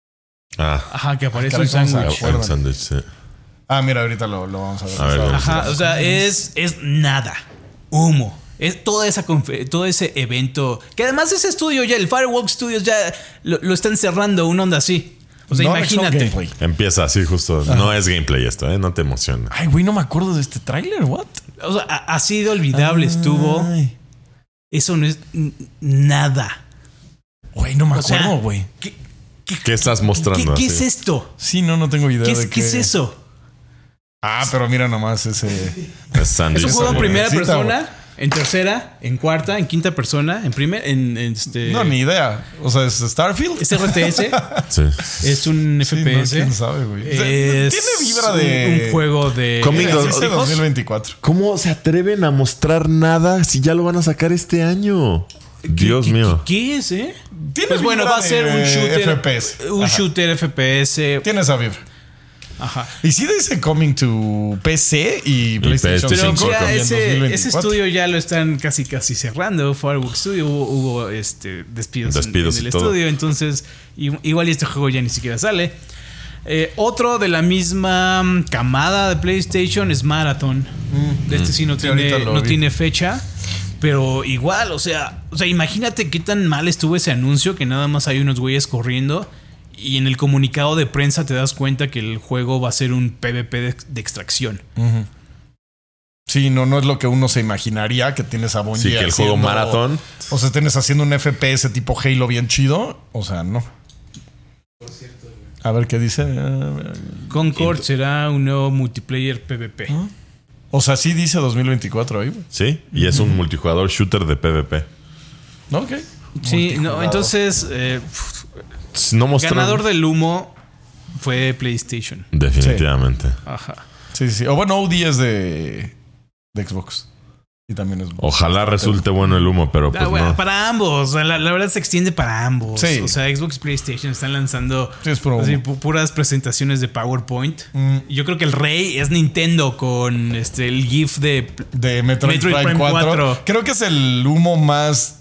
Speaker 3: Ah,
Speaker 2: Ajá, que aparece
Speaker 1: caray,
Speaker 2: un
Speaker 1: ¿cómo se
Speaker 2: sándwich.
Speaker 1: acuerdan?
Speaker 3: el sándwich, sí.
Speaker 1: Ah, mira, ahorita lo, lo vamos a ver.
Speaker 3: A ver, vamos
Speaker 2: Ajá, o sea, es, es nada. Humo. Es toda esa confe- todo ese evento. Que además ese estudio ya, el Firewalk Studios ya lo, lo están cerrando, una onda así. O sea,
Speaker 1: No, Next Gen
Speaker 2: imagínate.
Speaker 1: Gameplay.
Speaker 3: Empieza así justo. No es gameplay esto, ¿eh? No te emociones.
Speaker 1: Ay, güey, no me acuerdo de este tráiler, what?
Speaker 2: O sea, a- así de olvidable estuvo.
Speaker 1: Ay.
Speaker 2: Eso no es n- nada.
Speaker 1: Güey, no me
Speaker 2: O sea,
Speaker 1: acuerdo, güey.
Speaker 2: ¿qué,
Speaker 3: ¿Qué estás
Speaker 2: qué-
Speaker 3: mostrando?
Speaker 2: qué
Speaker 3: así?
Speaker 2: es esto?
Speaker 1: Sí, no, no tengo idea
Speaker 2: ¿Qué
Speaker 1: de
Speaker 2: es, qué es eso?
Speaker 1: Ah, pero mira nomás ese.
Speaker 3: Es sándwich.
Speaker 2: Es un juego en
Speaker 1: güey.
Speaker 2: primera
Speaker 1: Sí, está
Speaker 2: persona, en tercera, en cuarta, en quinta persona, en primer, en, en este.
Speaker 1: No, ni idea. O sea, es Starfield.
Speaker 2: Es R T S,
Speaker 3: Sí.
Speaker 2: es un
Speaker 1: Sí,
Speaker 2: F P S.
Speaker 1: no, quién sabe, güey. O sea,
Speaker 2: Es
Speaker 1: tiene vibra
Speaker 2: un-
Speaker 1: de
Speaker 2: un, juego de
Speaker 3: Coming
Speaker 1: Mira,
Speaker 3: of-
Speaker 1: dice
Speaker 3: hijos.
Speaker 1: dos mil veinticuatro.
Speaker 3: ¿Cómo se atreven a mostrar nada si ya lo van a sacar este año? Dios
Speaker 2: ¿Qué-
Speaker 3: mío.
Speaker 2: ¿Qué, qué es, eh?
Speaker 1: Tiene
Speaker 2: Pues bueno,
Speaker 1: vibra
Speaker 2: va a ser un
Speaker 1: de
Speaker 2: shooter
Speaker 1: F P S.
Speaker 2: un
Speaker 1: Ajá.
Speaker 2: shooter F P S.
Speaker 1: Tiene esa vibra.
Speaker 2: Ajá.
Speaker 1: Y sí dice coming to P C y PlayStation
Speaker 3: P S
Speaker 2: Pero
Speaker 3: cinco
Speaker 1: cinco
Speaker 2: ya
Speaker 1: también
Speaker 2: ese,
Speaker 1: dos mil veinticuatro.
Speaker 2: ese estudio ya lo están casi casi cerrando. Firewalk Studio hubo, hubo, este, despidos, en-
Speaker 3: Despidos
Speaker 2: en,
Speaker 3: y
Speaker 2: el
Speaker 3: todo.
Speaker 2: estudio. Entonces, i- igual y este juego ya ni siquiera sale. Eh, otro de la misma mm, camada de PlayStation es Marathon. De este sí no,
Speaker 1: Sí,
Speaker 2: tiene,
Speaker 1: ahorita lo
Speaker 2: no
Speaker 1: vi.
Speaker 2: tiene fecha. Pero igual, o sea, o sea, imagínate qué tan mal estuvo ese anuncio que nada más hay unos güeyes corriendo. Y en el comunicado de prensa te das cuenta que el juego va a ser un PvP de, de extracción.
Speaker 1: Ujú. Sí, no, no es lo que uno se imaginaría que tienes a Bungie
Speaker 3: Sí, que el juego
Speaker 1: haciendo-
Speaker 3: Marathon.
Speaker 1: O sea, tienes haciendo un F P S tipo Halo bien chido. O sea, no.
Speaker 5: Por cierto, güey.
Speaker 1: A ver qué dice.
Speaker 2: Concord será un nuevo multiplayer PvP.
Speaker 1: O sea, sí dice dos mil veinticuatro ahí, güey.
Speaker 3: Sí, y es un multijugador shooter de PvP.
Speaker 1: Ok.
Speaker 2: Sí, no,
Speaker 1: Multijugador.
Speaker 2: entonces, eh,
Speaker 3: No mostraron.
Speaker 2: ganador del humo fue PlayStation.
Speaker 3: Definitivamente.
Speaker 2: Ajá.
Speaker 1: Sí, sí, sí. O bueno, O D es de, de Xbox. Y también es.
Speaker 3: Ojalá resulte bueno el humo, pero pues
Speaker 2: Ah, bueno,
Speaker 3: no.
Speaker 2: para ambos, o sea, la, la verdad se extiende para ambos.
Speaker 1: Sí.
Speaker 2: O sea, Xbox y PlayStation están lanzando
Speaker 1: Sí, es puro
Speaker 2: así,
Speaker 1: humo.
Speaker 2: pu- puras presentaciones de PowerPoint.
Speaker 1: Mm.
Speaker 2: Y yo creo que el rey es Nintendo con este el GIF de
Speaker 1: De Metroid,
Speaker 2: Metroid
Speaker 1: Prime,
Speaker 2: Prime
Speaker 1: cuatro.
Speaker 2: cuatro.
Speaker 1: Creo que es el humo más,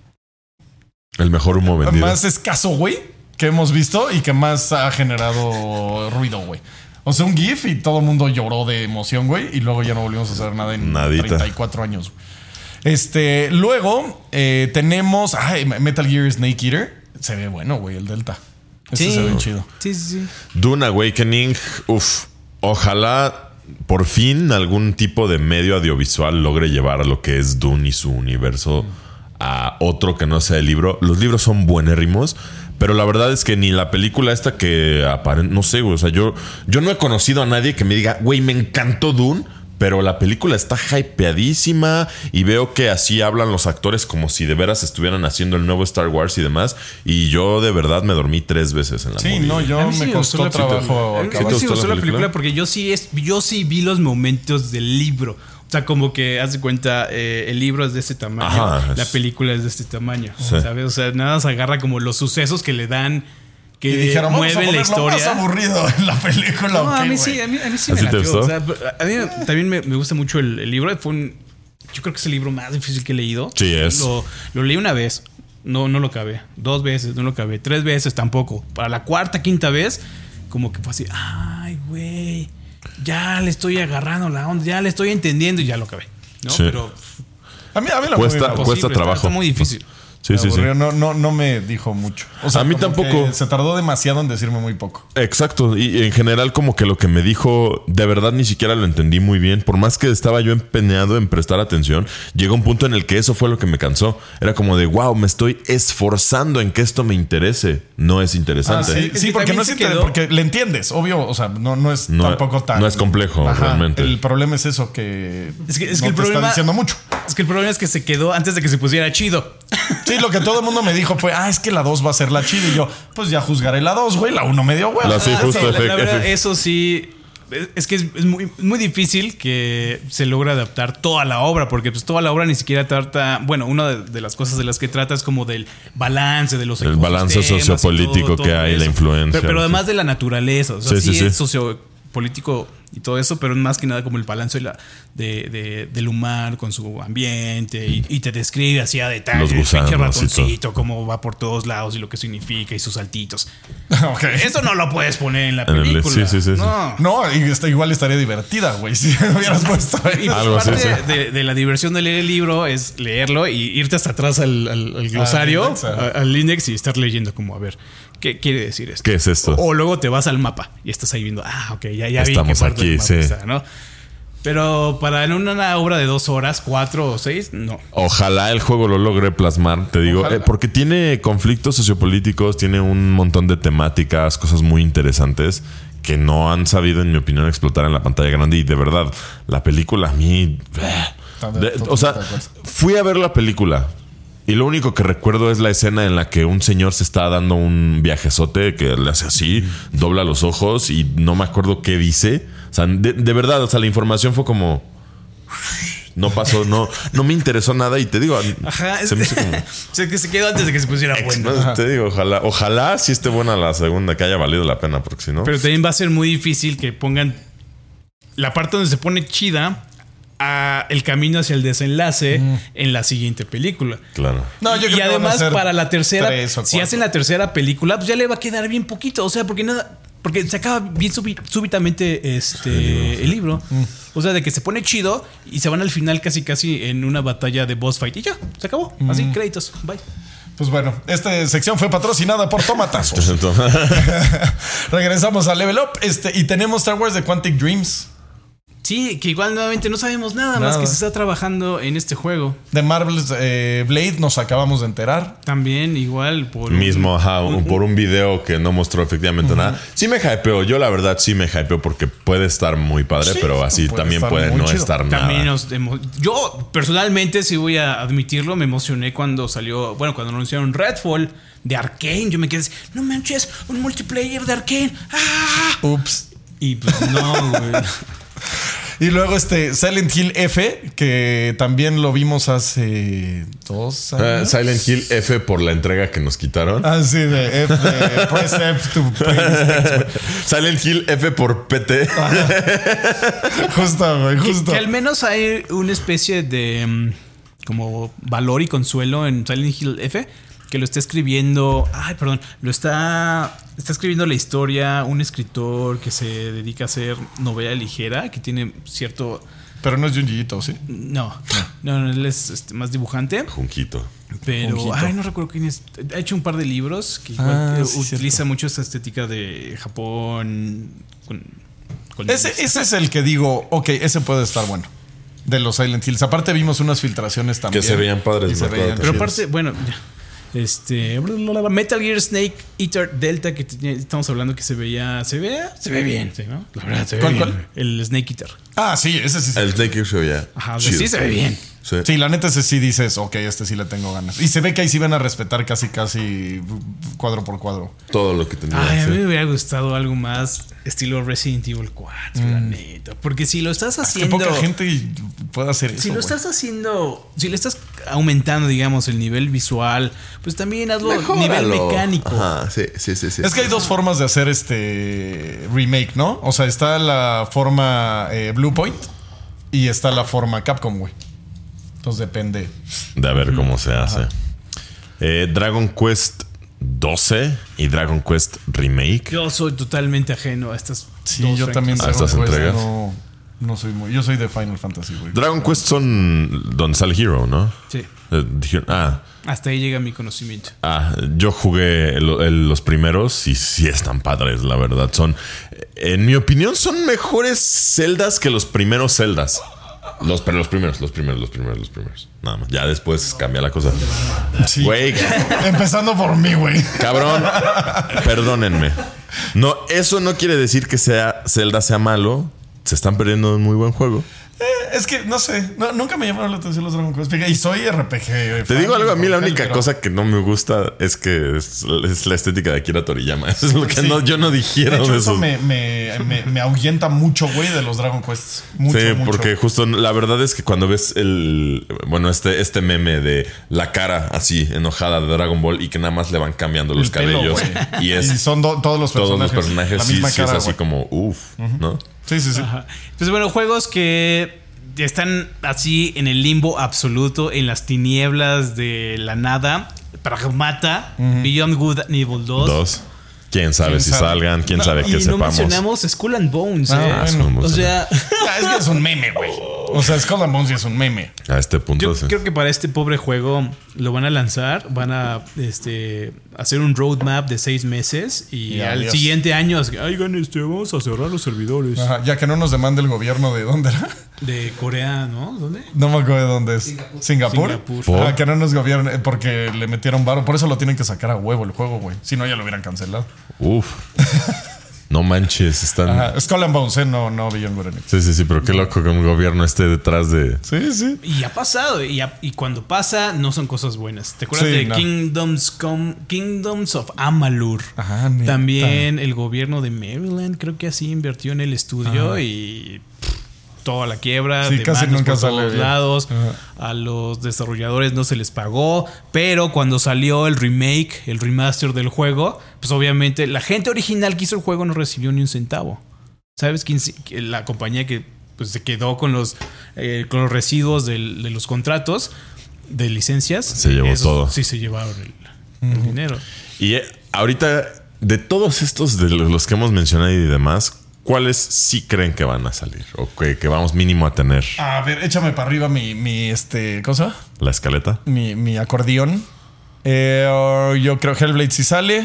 Speaker 3: El mejor humo vendido.
Speaker 1: más escaso, güey, que hemos visto y que más ha generado ruido, güey. O sea, un GIF y todo el mundo lloró de emoción, güey. Y luego ya no volvimos a hacer nada en
Speaker 3: Nadita.
Speaker 1: treinta y cuatro años. Este, luego eh, tenemos ay, Metal Gear Snake Eater. Se ve bueno, güey, el Delta. Ese
Speaker 2: Sí.
Speaker 1: se ve chido.
Speaker 2: Sí, sí, sí.
Speaker 3: Dune Awakening, uff, ojalá por fin algún tipo de medio audiovisual logre llevar a lo que es Dune y su universo a otro que no sea el libro. Los libros son buenérrimos, pero la verdad es que ni la película esta que aparente, no sé, güey, o sea, yo, yo no he conocido a nadie que me diga, güey, me encantó Dune. Pero la película está hypeadísima y veo que así hablan los actores como si de veras estuvieran haciendo el nuevo Star Wars y demás. Y yo de verdad me dormí tres veces en la
Speaker 1: Sí,
Speaker 3: movie.
Speaker 1: no, yo
Speaker 2: A mí sí
Speaker 1: me
Speaker 2: me
Speaker 1: costó
Speaker 2: gustó la
Speaker 1: trabajo
Speaker 2: A mí
Speaker 1: acabar.
Speaker 2: sí me
Speaker 3: gustó
Speaker 2: gustó
Speaker 3: la
Speaker 2: la película
Speaker 3: película?
Speaker 2: porque yo sí es, yo sí vi los momentos del libro. O sea, como que haz de cuenta, eh, el libro es de este tamaño,
Speaker 3: Ajá,
Speaker 2: la
Speaker 3: es-
Speaker 2: película es de este tamaño.
Speaker 3: Sí.
Speaker 2: ¿Sabes? O sea, nada se agarra como los sucesos que le dan, que
Speaker 1: Y dijeron, vamos a
Speaker 2: mueven la
Speaker 1: ponerlo más
Speaker 2: historia.
Speaker 1: aburrido en la película.
Speaker 2: No,
Speaker 1: ok,
Speaker 2: a mí
Speaker 1: güey.
Speaker 2: sí, a mí, a mí sí
Speaker 3: ¿Así
Speaker 2: me
Speaker 3: te
Speaker 2: latió.
Speaker 3: gustó?
Speaker 2: O sea, a mí también me, me gusta mucho el, el libro. Fue un, yo creo que es el libro más difícil que he leído.
Speaker 3: Sí, es.
Speaker 2: Lo, lo leí una vez no, no lo acabé. Dos veces no lo acabé. Tres veces tampoco. Para la cuarta, quinta vez, como que fue así, ay, güey, ya le estoy agarrando la onda, ya le estoy entendiendo y ya lo acabé. ¿No?
Speaker 3: Sí.
Speaker 2: Pero
Speaker 1: A mí, a mí la
Speaker 3: Cuesta-
Speaker 1: movie me
Speaker 3: cuesta
Speaker 2: posible,
Speaker 3: trabajo.
Speaker 2: Está, está muy difícil.
Speaker 3: Sí,
Speaker 1: me
Speaker 3: sí, sí.
Speaker 1: aburrió. No, no, no me dijo mucho. O sea,
Speaker 3: A mí
Speaker 1: como
Speaker 3: tampoco.
Speaker 1: que se tardó demasiado en decirme muy poco.
Speaker 3: Exacto, y en general como que lo que me dijo de verdad ni siquiera lo entendí muy bien, por más que estaba yo empeñado en prestar atención, llegó un punto en el que eso fue lo que me cansó, era como de wow, me estoy esforzando en que esto me interese, no es
Speaker 1: Ah,
Speaker 3: interesante.
Speaker 1: sí,
Speaker 2: Es
Speaker 1: sí,
Speaker 2: que
Speaker 1: porque
Speaker 2: también
Speaker 1: no es
Speaker 2: se
Speaker 1: inter-
Speaker 2: quedó-
Speaker 1: porque le entiendes, obvio, o sea, no, no es
Speaker 3: No-
Speaker 1: tampoco tan...
Speaker 3: no es complejo, realmente.
Speaker 1: El problema es eso, que,
Speaker 2: Es que, es
Speaker 1: no
Speaker 2: que el
Speaker 1: te
Speaker 2: problema
Speaker 1: está diciendo mucho.
Speaker 2: Es que el problema es que se quedó antes de que se pusiera chido.
Speaker 1: Sí, lo que todo el mundo me dijo fue, ah, es que la dos va a ser la chida. Y yo, pues ya juzgaré la dos, güey, la uno me dio huevo.
Speaker 3: La sí,
Speaker 2: Ah,
Speaker 3: justo,
Speaker 2: la- la
Speaker 3: efect-
Speaker 2: verdad,
Speaker 3: efect-
Speaker 2: eso sí. es- Es que es, es muy, muy difícil que se logre adaptar toda la obra, porque pues toda la obra ni siquiera trata. Bueno, una de, de las cosas de las que trata es como del balance de los
Speaker 3: El balance
Speaker 2: ecosistemas y
Speaker 3: sociopolítico
Speaker 2: todo-
Speaker 3: que
Speaker 2: todo
Speaker 3: hay, la
Speaker 2: eso.
Speaker 3: influencia.
Speaker 2: Pero, pero además de la naturaleza, o sea,
Speaker 3: Sí,
Speaker 2: sí,
Speaker 3: sí, sí.
Speaker 2: es sociopolítico y todo eso, pero más que nada como el balance de la, de, de- del humano con su ambiente y, y te describe así a detalle
Speaker 3: Los
Speaker 2: el
Speaker 3: gusanos
Speaker 2: pinche
Speaker 3: y todo.
Speaker 2: ratoncito, cómo va por todos lados y lo que significa y sus saltitos.
Speaker 1: Ok.
Speaker 2: Eso no lo puedes poner en la
Speaker 3: En el-
Speaker 2: película.
Speaker 3: sí, sí, sí, sí.
Speaker 2: No.
Speaker 1: No, y esta igual estaría divertida, güey, si me hubieras puesto ahí.
Speaker 2: Y pues
Speaker 3: Algo así,
Speaker 2: parte
Speaker 3: sí.
Speaker 2: de, de la diversión de leer el libro es leerlo y irte hasta atrás al, al- al glosario,
Speaker 1: index, ajá.
Speaker 2: a- al index y estar leyendo como, a ver, ¿qué quiere decir esto?
Speaker 3: ¿Qué es esto?
Speaker 2: O luego te vas al mapa y estás ahí viendo, ah, ok, ya, ya vi
Speaker 3: Estamos
Speaker 2: qué parte
Speaker 3: aquí,
Speaker 2: del mapa
Speaker 3: sí.
Speaker 2: está, ¿no? Pero para en una obra de dos horas, cuatro o seis, no.
Speaker 3: Ojalá el juego lo logre plasmar, te digo,
Speaker 1: Ojalá.
Speaker 3: eh, porque tiene conflictos sociopolíticos, tiene un montón de temáticas, cosas muy interesantes que no han sabido, en mi opinión, explotar en la pantalla grande. Y de verdad, la película a mí...
Speaker 1: Está de-
Speaker 3: de-
Speaker 1: totalmente
Speaker 3: o sea,
Speaker 1: de acuerdo.
Speaker 3: fui a ver la película y lo único que recuerdo es la escena en la que un señor se está dando un viajezote que le hace así, dobla los ojos y no me acuerdo qué dice. O sea, de, de verdad, o sea, la información fue como... No pasó, no, no me interesó nada y te digo,
Speaker 2: Ajá,
Speaker 3: se me hizo como...
Speaker 2: o sea, que se quedó antes de que se pusiera bueno.
Speaker 3: No, te digo, ojalá, ojalá sí esté buena la segunda, que haya valido la pena, porque si no...
Speaker 2: Pero también va a ser muy difícil que pongan la parte donde se pone chida a el camino hacia el desenlace en la siguiente película.
Speaker 3: Claro.
Speaker 1: No, yo creo
Speaker 2: Y
Speaker 1: que van a
Speaker 2: además
Speaker 1: ser
Speaker 2: para la tercera,
Speaker 1: tres o
Speaker 2: si
Speaker 1: cuatro.
Speaker 2: hacen la tercera película, pues ya le va a quedar bien poquito, o sea, porque nada, porque se acaba bien súbi- súbitamente este el libro, o sea, de que se pone chido y se van al final casi casi en una batalla de boss fight y ya, se acabó, así créditos, bye.
Speaker 1: Pues bueno, esta sección fue patrocinada por Tomatazos.
Speaker 3: Entonces,
Speaker 1: Regresamos a Level Up este, y tenemos Star Wars The Quantic Dreams.
Speaker 2: Sí, que igual nuevamente no sabemos nada, más
Speaker 1: Nada.
Speaker 2: que se está trabajando en este juego.
Speaker 1: De Marvel's eh, Blade nos acabamos de enterar.
Speaker 2: También igual por
Speaker 3: mismo,
Speaker 2: un-
Speaker 3: ajá,
Speaker 2: un-
Speaker 3: por un video que no mostró efectivamente nada. Sí me hypeó, yo la verdad sí me hypeó porque puede estar muy padre,
Speaker 1: Sí,
Speaker 3: pero así
Speaker 1: puede
Speaker 3: también
Speaker 1: estar
Speaker 3: puede
Speaker 1: muy
Speaker 3: no
Speaker 1: chido.
Speaker 3: estar
Speaker 2: También
Speaker 3: nada.
Speaker 2: nos emo- yo personalmente sí voy a admitirlo, me emocioné cuando salió, bueno, cuando anunciaron Redfall de Arcane, yo me quedé así, no manches, un multiplayer de Arcane. ¡Ah!
Speaker 1: Ups.
Speaker 2: Y pues no, güey.
Speaker 1: Y luego este Silent Hill F, que también lo vimos hace dos
Speaker 3: Eh,
Speaker 1: años.
Speaker 3: Silent Hill F por la entrega que nos quitaron.
Speaker 1: Ah, sí, de F, de Press F to play.
Speaker 3: Silent Hill F por P T.
Speaker 1: Justo, güey,
Speaker 2: que,
Speaker 1: justo.
Speaker 2: que al menos hay una especie de mm, como valor y consuelo en Silent Hill F, que lo está escribiendo, ay, perdón, lo está está escribiendo la historia un escritor que se dedica a hacer novela ligera, que tiene cierto
Speaker 1: Pero no es Junjiito, ¿sí?
Speaker 2: no, no, no, él es este, más dibujante,
Speaker 3: Junquito.
Speaker 2: pero
Speaker 1: Junjito.
Speaker 2: ay, no recuerdo quién es. Ha hecho un par de libros que igual
Speaker 1: Ah,
Speaker 2: eh,
Speaker 1: sí,
Speaker 2: utiliza
Speaker 1: cierto.
Speaker 2: mucho esta estética de Japón con, con
Speaker 1: Ese, ese es el que digo, ok, ese puede estar bueno. De los Silent Hills. Aparte vimos unas filtraciones también.
Speaker 3: Que se veían padres,
Speaker 1: Y
Speaker 3: me
Speaker 1: se
Speaker 3: acuerdo
Speaker 1: veían
Speaker 3: que
Speaker 2: Pero
Speaker 3: sí.
Speaker 2: aparte, bueno, ya. Este Metal Gear Snake Eater Delta, que te- estamos hablando que se veía, se ve, se ve bien, sí, ¿no? La verdad, se ve
Speaker 1: ¿Cuál,
Speaker 2: bien.
Speaker 1: cuál?
Speaker 2: El Snake Eater.
Speaker 1: Ah, sí, ese sí.
Speaker 3: El Snake Eater se veía
Speaker 2: Ajá, o sea,
Speaker 3: chido.
Speaker 2: sí se ve bien.
Speaker 3: Sí.
Speaker 1: Sí, la neta ese sí dices, ok, este sí le tengo ganas. Y se ve que ahí sí van a respetar casi, casi cuadro por cuadro.
Speaker 3: Todo lo que tenía.
Speaker 2: Ay, a
Speaker 3: sí.
Speaker 2: mí me hubiera gustado algo más estilo Resident Evil cuatro, la neta. Porque si lo estás
Speaker 1: Que
Speaker 2: haciendo.
Speaker 1: poca gente puede hacer eso.
Speaker 2: Si lo
Speaker 1: güey.
Speaker 2: estás haciendo, si le estás aumentando, digamos, el nivel visual, pues también hazlo nivel
Speaker 3: Mejóralo.
Speaker 2: mecánico.
Speaker 3: Ajá, sí, sí, sí, sí.
Speaker 1: Es que hay dos formas de hacer este remake, ¿no? O sea, está la forma eh, Bluepoint y está la forma Capcom, güey. Entonces depende.
Speaker 3: De a ver cómo se hace. Eh, Dragon Quest doce y Dragon Quest Remake.
Speaker 2: Yo soy totalmente ajeno a estas.
Speaker 1: Sí,
Speaker 2: dos
Speaker 1: yo también
Speaker 3: ¿A
Speaker 1: Dragon
Speaker 3: estas
Speaker 1: Quest
Speaker 3: entregas?
Speaker 1: No, no soy muy. Yo soy de Final Fantasy, güey.
Speaker 3: Dragon Quest son donde sale Hero, ¿no?
Speaker 2: Sí.
Speaker 3: Eh, dije- ah,
Speaker 2: Hasta ahí llega mi conocimiento.
Speaker 3: ah, yo jugué el- el- los primeros y sí están padres, la verdad. Son, en mi opinión, son mejores celdas que los primeros celdas. Los, pero los primeros, los primeros, los primeros, los primeros. Nada más. Ya después cambia la cosa.
Speaker 1: Sí.
Speaker 3: Güey,
Speaker 1: Empezando por mí, güey.
Speaker 3: cabrón, perdónenme. No, eso no quiere decir que sea Zelda sea malo. Se están perdiendo un muy buen jujuego.
Speaker 1: Eh, es que no sé, no, nunca me llamaron la atención los Dragon Quest. Y soy R P G.
Speaker 3: Te digo algo, a mí la única
Speaker 1: pero-
Speaker 3: cosa que no me gusta es que es, es la estética de Akira Toriyama. Eso es lo que
Speaker 1: Sí.
Speaker 3: no, yo no
Speaker 1: De
Speaker 3: digiero
Speaker 1: hecho,
Speaker 3: de
Speaker 1: eso
Speaker 3: esos.
Speaker 1: me, me, me, me ahuyenta mucho, güey, de los Dragon Quest. Mucho,
Speaker 3: Sí,
Speaker 1: mucho.
Speaker 3: porque justo la verdad es que cuando ves el bueno, este, este meme de la cara así enojada de Dragon Ball y que nada más le van cambiando los
Speaker 1: El pelo,
Speaker 3: cabellos
Speaker 1: güey.
Speaker 3: y es
Speaker 1: Y son do- todos los
Speaker 3: todos
Speaker 1: personajes.
Speaker 3: los personajes
Speaker 1: la
Speaker 3: sí,
Speaker 1: misma
Speaker 3: sí
Speaker 1: cara,
Speaker 3: es así
Speaker 1: güey.
Speaker 3: como uff, ¿no?
Speaker 1: Sí, sí, sí.
Speaker 2: Ajá. Pues bueno, juegos que están así en el limbo absoluto, en las tinieblas de la nada. Pragmata, Beyond Good and Evil dos.
Speaker 3: Dos. ¿Quién sabe
Speaker 1: ¿Quién
Speaker 3: si
Speaker 1: sabe?
Speaker 3: salgan? ¿Quién
Speaker 2: No,
Speaker 3: sabe
Speaker 2: y
Speaker 3: que
Speaker 2: no
Speaker 3: sepamos?
Speaker 2: mencionamos Skull and Bones,
Speaker 1: Ah,
Speaker 2: ¿eh?
Speaker 3: Ah,
Speaker 1: bueno.
Speaker 3: Skull and
Speaker 2: O
Speaker 3: Bones
Speaker 2: sea,
Speaker 1: Ah, es que es un meme, güey. O sea, Skull and Bones es un meme.
Speaker 3: a este punto
Speaker 2: yo
Speaker 3: sí.
Speaker 2: creo que para este pobre juego lo van a lanzar, van a este, hacer un roadmap de seis meses y,
Speaker 1: Y
Speaker 2: al
Speaker 1: adiós.
Speaker 2: siguiente año, oigan, este, vamos a cerrar los servidores
Speaker 1: Ajá, ya que no nos demande el gobierno de dónde era.
Speaker 2: de Corea, ¿no? ¿Dónde?
Speaker 1: No me acuerdo de dónde es. Singapur.
Speaker 2: Singapur.
Speaker 3: ¿Por?
Speaker 1: Ah, que no nos gobierne porque le metieron varo. Por eso lo tienen que sacar a huevo el juego, güey. Si no, ya lo hubieran cancelado.
Speaker 3: Uf. No manches, están.
Speaker 1: Ajá. Skull and Bones, ¿eh? No, no Beyond Good and Evil.
Speaker 3: Sí, sí, sí, pero qué loco que un gobierno esté detrás de.
Speaker 1: Sí, sí.
Speaker 2: Y ha pasado, y, ha- y cuando pasa, no son cosas buenas. ¿Te acuerdas
Speaker 1: Sí,
Speaker 2: de
Speaker 1: no.
Speaker 2: Kingdoms, Com- Kingdoms of Amalur?
Speaker 1: Ajá, neta.
Speaker 2: También el gobierno de Maryland, creo que así invirtió en el estudio y pff, toda la quiebra,
Speaker 1: Sí,
Speaker 2: demandas
Speaker 1: casi nunca
Speaker 2: por
Speaker 1: sale
Speaker 2: todos
Speaker 1: bien.
Speaker 2: lados.
Speaker 1: Ajá.
Speaker 2: A los desarrolladores no se les pagó, pero cuando salió el remake, el remaster del juego, pues obviamente la gente original que hizo el juego no recibió ni un centavo. ¿Sabes quién? se- que La compañía que pues, se quedó con los, eh, con los residuos del- de los contratos de licencias.
Speaker 3: Se llevó
Speaker 2: esos
Speaker 3: todo.
Speaker 2: Sí, se llevaron el, el dinero.
Speaker 3: Y eh, ahorita, de todos estos, de los que hemos mencionado y demás, ¿cuáles sí creen que van a salir? O que, que vamos mínimo a tener
Speaker 1: A ver, échame para arriba mi, mi este, cosa.
Speaker 3: la escaleta.
Speaker 1: Mi, mi acordeón. Eh, yo creo Hellblade sí sale.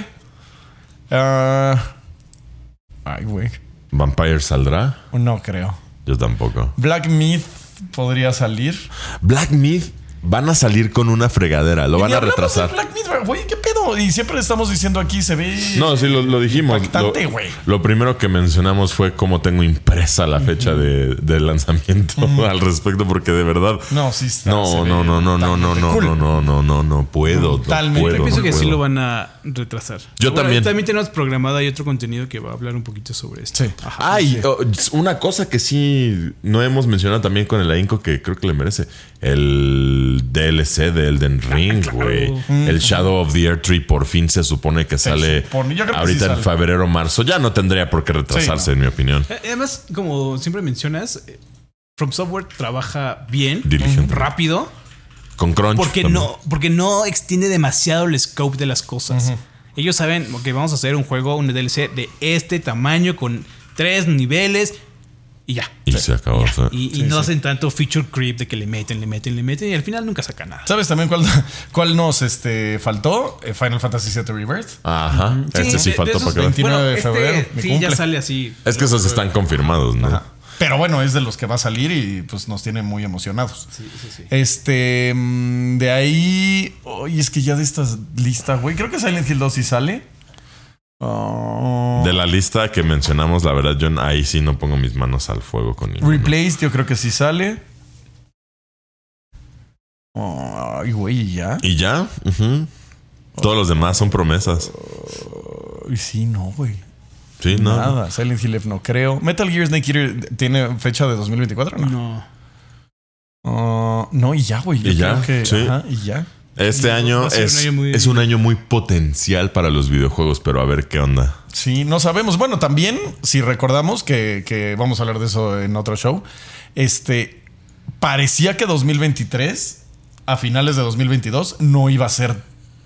Speaker 1: Ah, ay, güey.
Speaker 3: ¿Vampire saldrá?
Speaker 1: No creo.
Speaker 3: Yo tampoco.
Speaker 1: Black Myth podría salir.
Speaker 3: Black Myth van a salir con una fregadera. Lo
Speaker 1: Y
Speaker 3: van
Speaker 1: ni
Speaker 3: a
Speaker 1: hablamos de
Speaker 3: retrasar.
Speaker 1: Black Myth, güey, ¿qué pedo? Y siempre estamos diciendo aquí, se ve.
Speaker 3: No, sí, lo, lo dijimos.
Speaker 1: Impactante,
Speaker 3: Lo,
Speaker 1: güey.
Speaker 3: lo primero que mencionamos fue cómo tengo impresa la fecha de, de lanzamiento al respecto, porque de verdad.
Speaker 1: No, sí está. se
Speaker 3: No,
Speaker 1: ve
Speaker 3: no, no, no, no, no,
Speaker 1: totalmente
Speaker 3: no,
Speaker 1: cool.
Speaker 3: no, no, no, no, no puedo.
Speaker 1: Totalmente.
Speaker 3: No puedo,
Speaker 2: Yo pienso
Speaker 3: no
Speaker 2: que sí
Speaker 3: puedo.
Speaker 2: lo van a retrasar.
Speaker 3: Yo también.
Speaker 2: También tenemos programado hay otro contenido que va a hablar un poquito sobre esto.
Speaker 1: Sí.
Speaker 3: Ah, y oh, una cosa que sí no hemos mencionado también con el ahínco que creo que le merece. El D L C de Elden Ring, güey. El Shadow of the Earth Tree por fin se supone que sale
Speaker 1: supone. Yo creo que
Speaker 3: ahorita
Speaker 1: sí
Speaker 3: en
Speaker 1: sale.
Speaker 3: febrero, marzo. Ya no tendría por qué retrasarse,
Speaker 1: Sí, no.
Speaker 3: en mi opinión.
Speaker 2: Eh, Además, como siempre mencionas, eh, From Software trabaja bien,
Speaker 3: Diligente.
Speaker 2: rápido,
Speaker 3: Con Crunch.
Speaker 2: porque
Speaker 3: también.
Speaker 2: no, porque no extiende demasiado el scope de las cosas. Ellos saben que vamos a hacer un juego, un D L C de este tamaño, con tres niveles y ya.
Speaker 3: Y se acabó.
Speaker 2: Ya.
Speaker 3: o sea.
Speaker 2: Y, y
Speaker 1: Sí,
Speaker 2: no
Speaker 1: sí.
Speaker 2: hacen tanto feature creep de que le meten, le meten, le meten y al final nunca sacan nada.
Speaker 1: ¿Sabes también cuál, cuál nos este, faltó? Eh, Final Fantasy siete Rebirth.
Speaker 3: Ajá. Este sí
Speaker 2: de-
Speaker 3: faltó
Speaker 2: de
Speaker 3: para
Speaker 2: esos
Speaker 3: que
Speaker 1: veinte.
Speaker 2: bueno,
Speaker 1: veintinueve de febrero,
Speaker 2: este,
Speaker 1: mi
Speaker 2: sí,
Speaker 1: cumple.
Speaker 2: ya sale así.
Speaker 3: Es que esos están confirmados, ¿no?
Speaker 1: Ajá. Pero bueno, es de los que va a salir y pues nos tiene muy emocionados.
Speaker 2: Sí, sí, sí.
Speaker 1: Este, mm, de ahí, oye, es que ya de esta lista, güey, creo que Silent Hill dos sí sale. Oh.
Speaker 3: De la lista que mencionamos, la verdad, yo ahí sí no pongo mis manos al fuego con ninguno.
Speaker 1: Replaced, yo creo que sí sale. Ay, güey, ¿y ya?
Speaker 3: Y ya. Ujú. Todos los demás son promesas.
Speaker 1: Ay, sí, no, güey.
Speaker 3: Sí, no.
Speaker 1: Nada, Silent Hill no creo. Metal Gear Snake Eater tiene fecha de dos mil veinticuatro, ¿no?
Speaker 2: No.
Speaker 1: Ah, no, y ya, güey. Yo
Speaker 3: ¿Y ya?
Speaker 1: creo que,
Speaker 3: Sí.
Speaker 1: ajá, y ya.
Speaker 3: Este
Speaker 2: Va
Speaker 3: año
Speaker 2: a ser un
Speaker 3: es,
Speaker 2: año muy-
Speaker 3: es un año muy potencial para los videojuegos, pero a ver qué onda.
Speaker 1: Sí, no sabemos. Bueno, también, si recordamos que, que vamos a hablar de eso en otro show, este parecía que dos mil veintitrés, a finales de dos mil veintidós, no iba a ser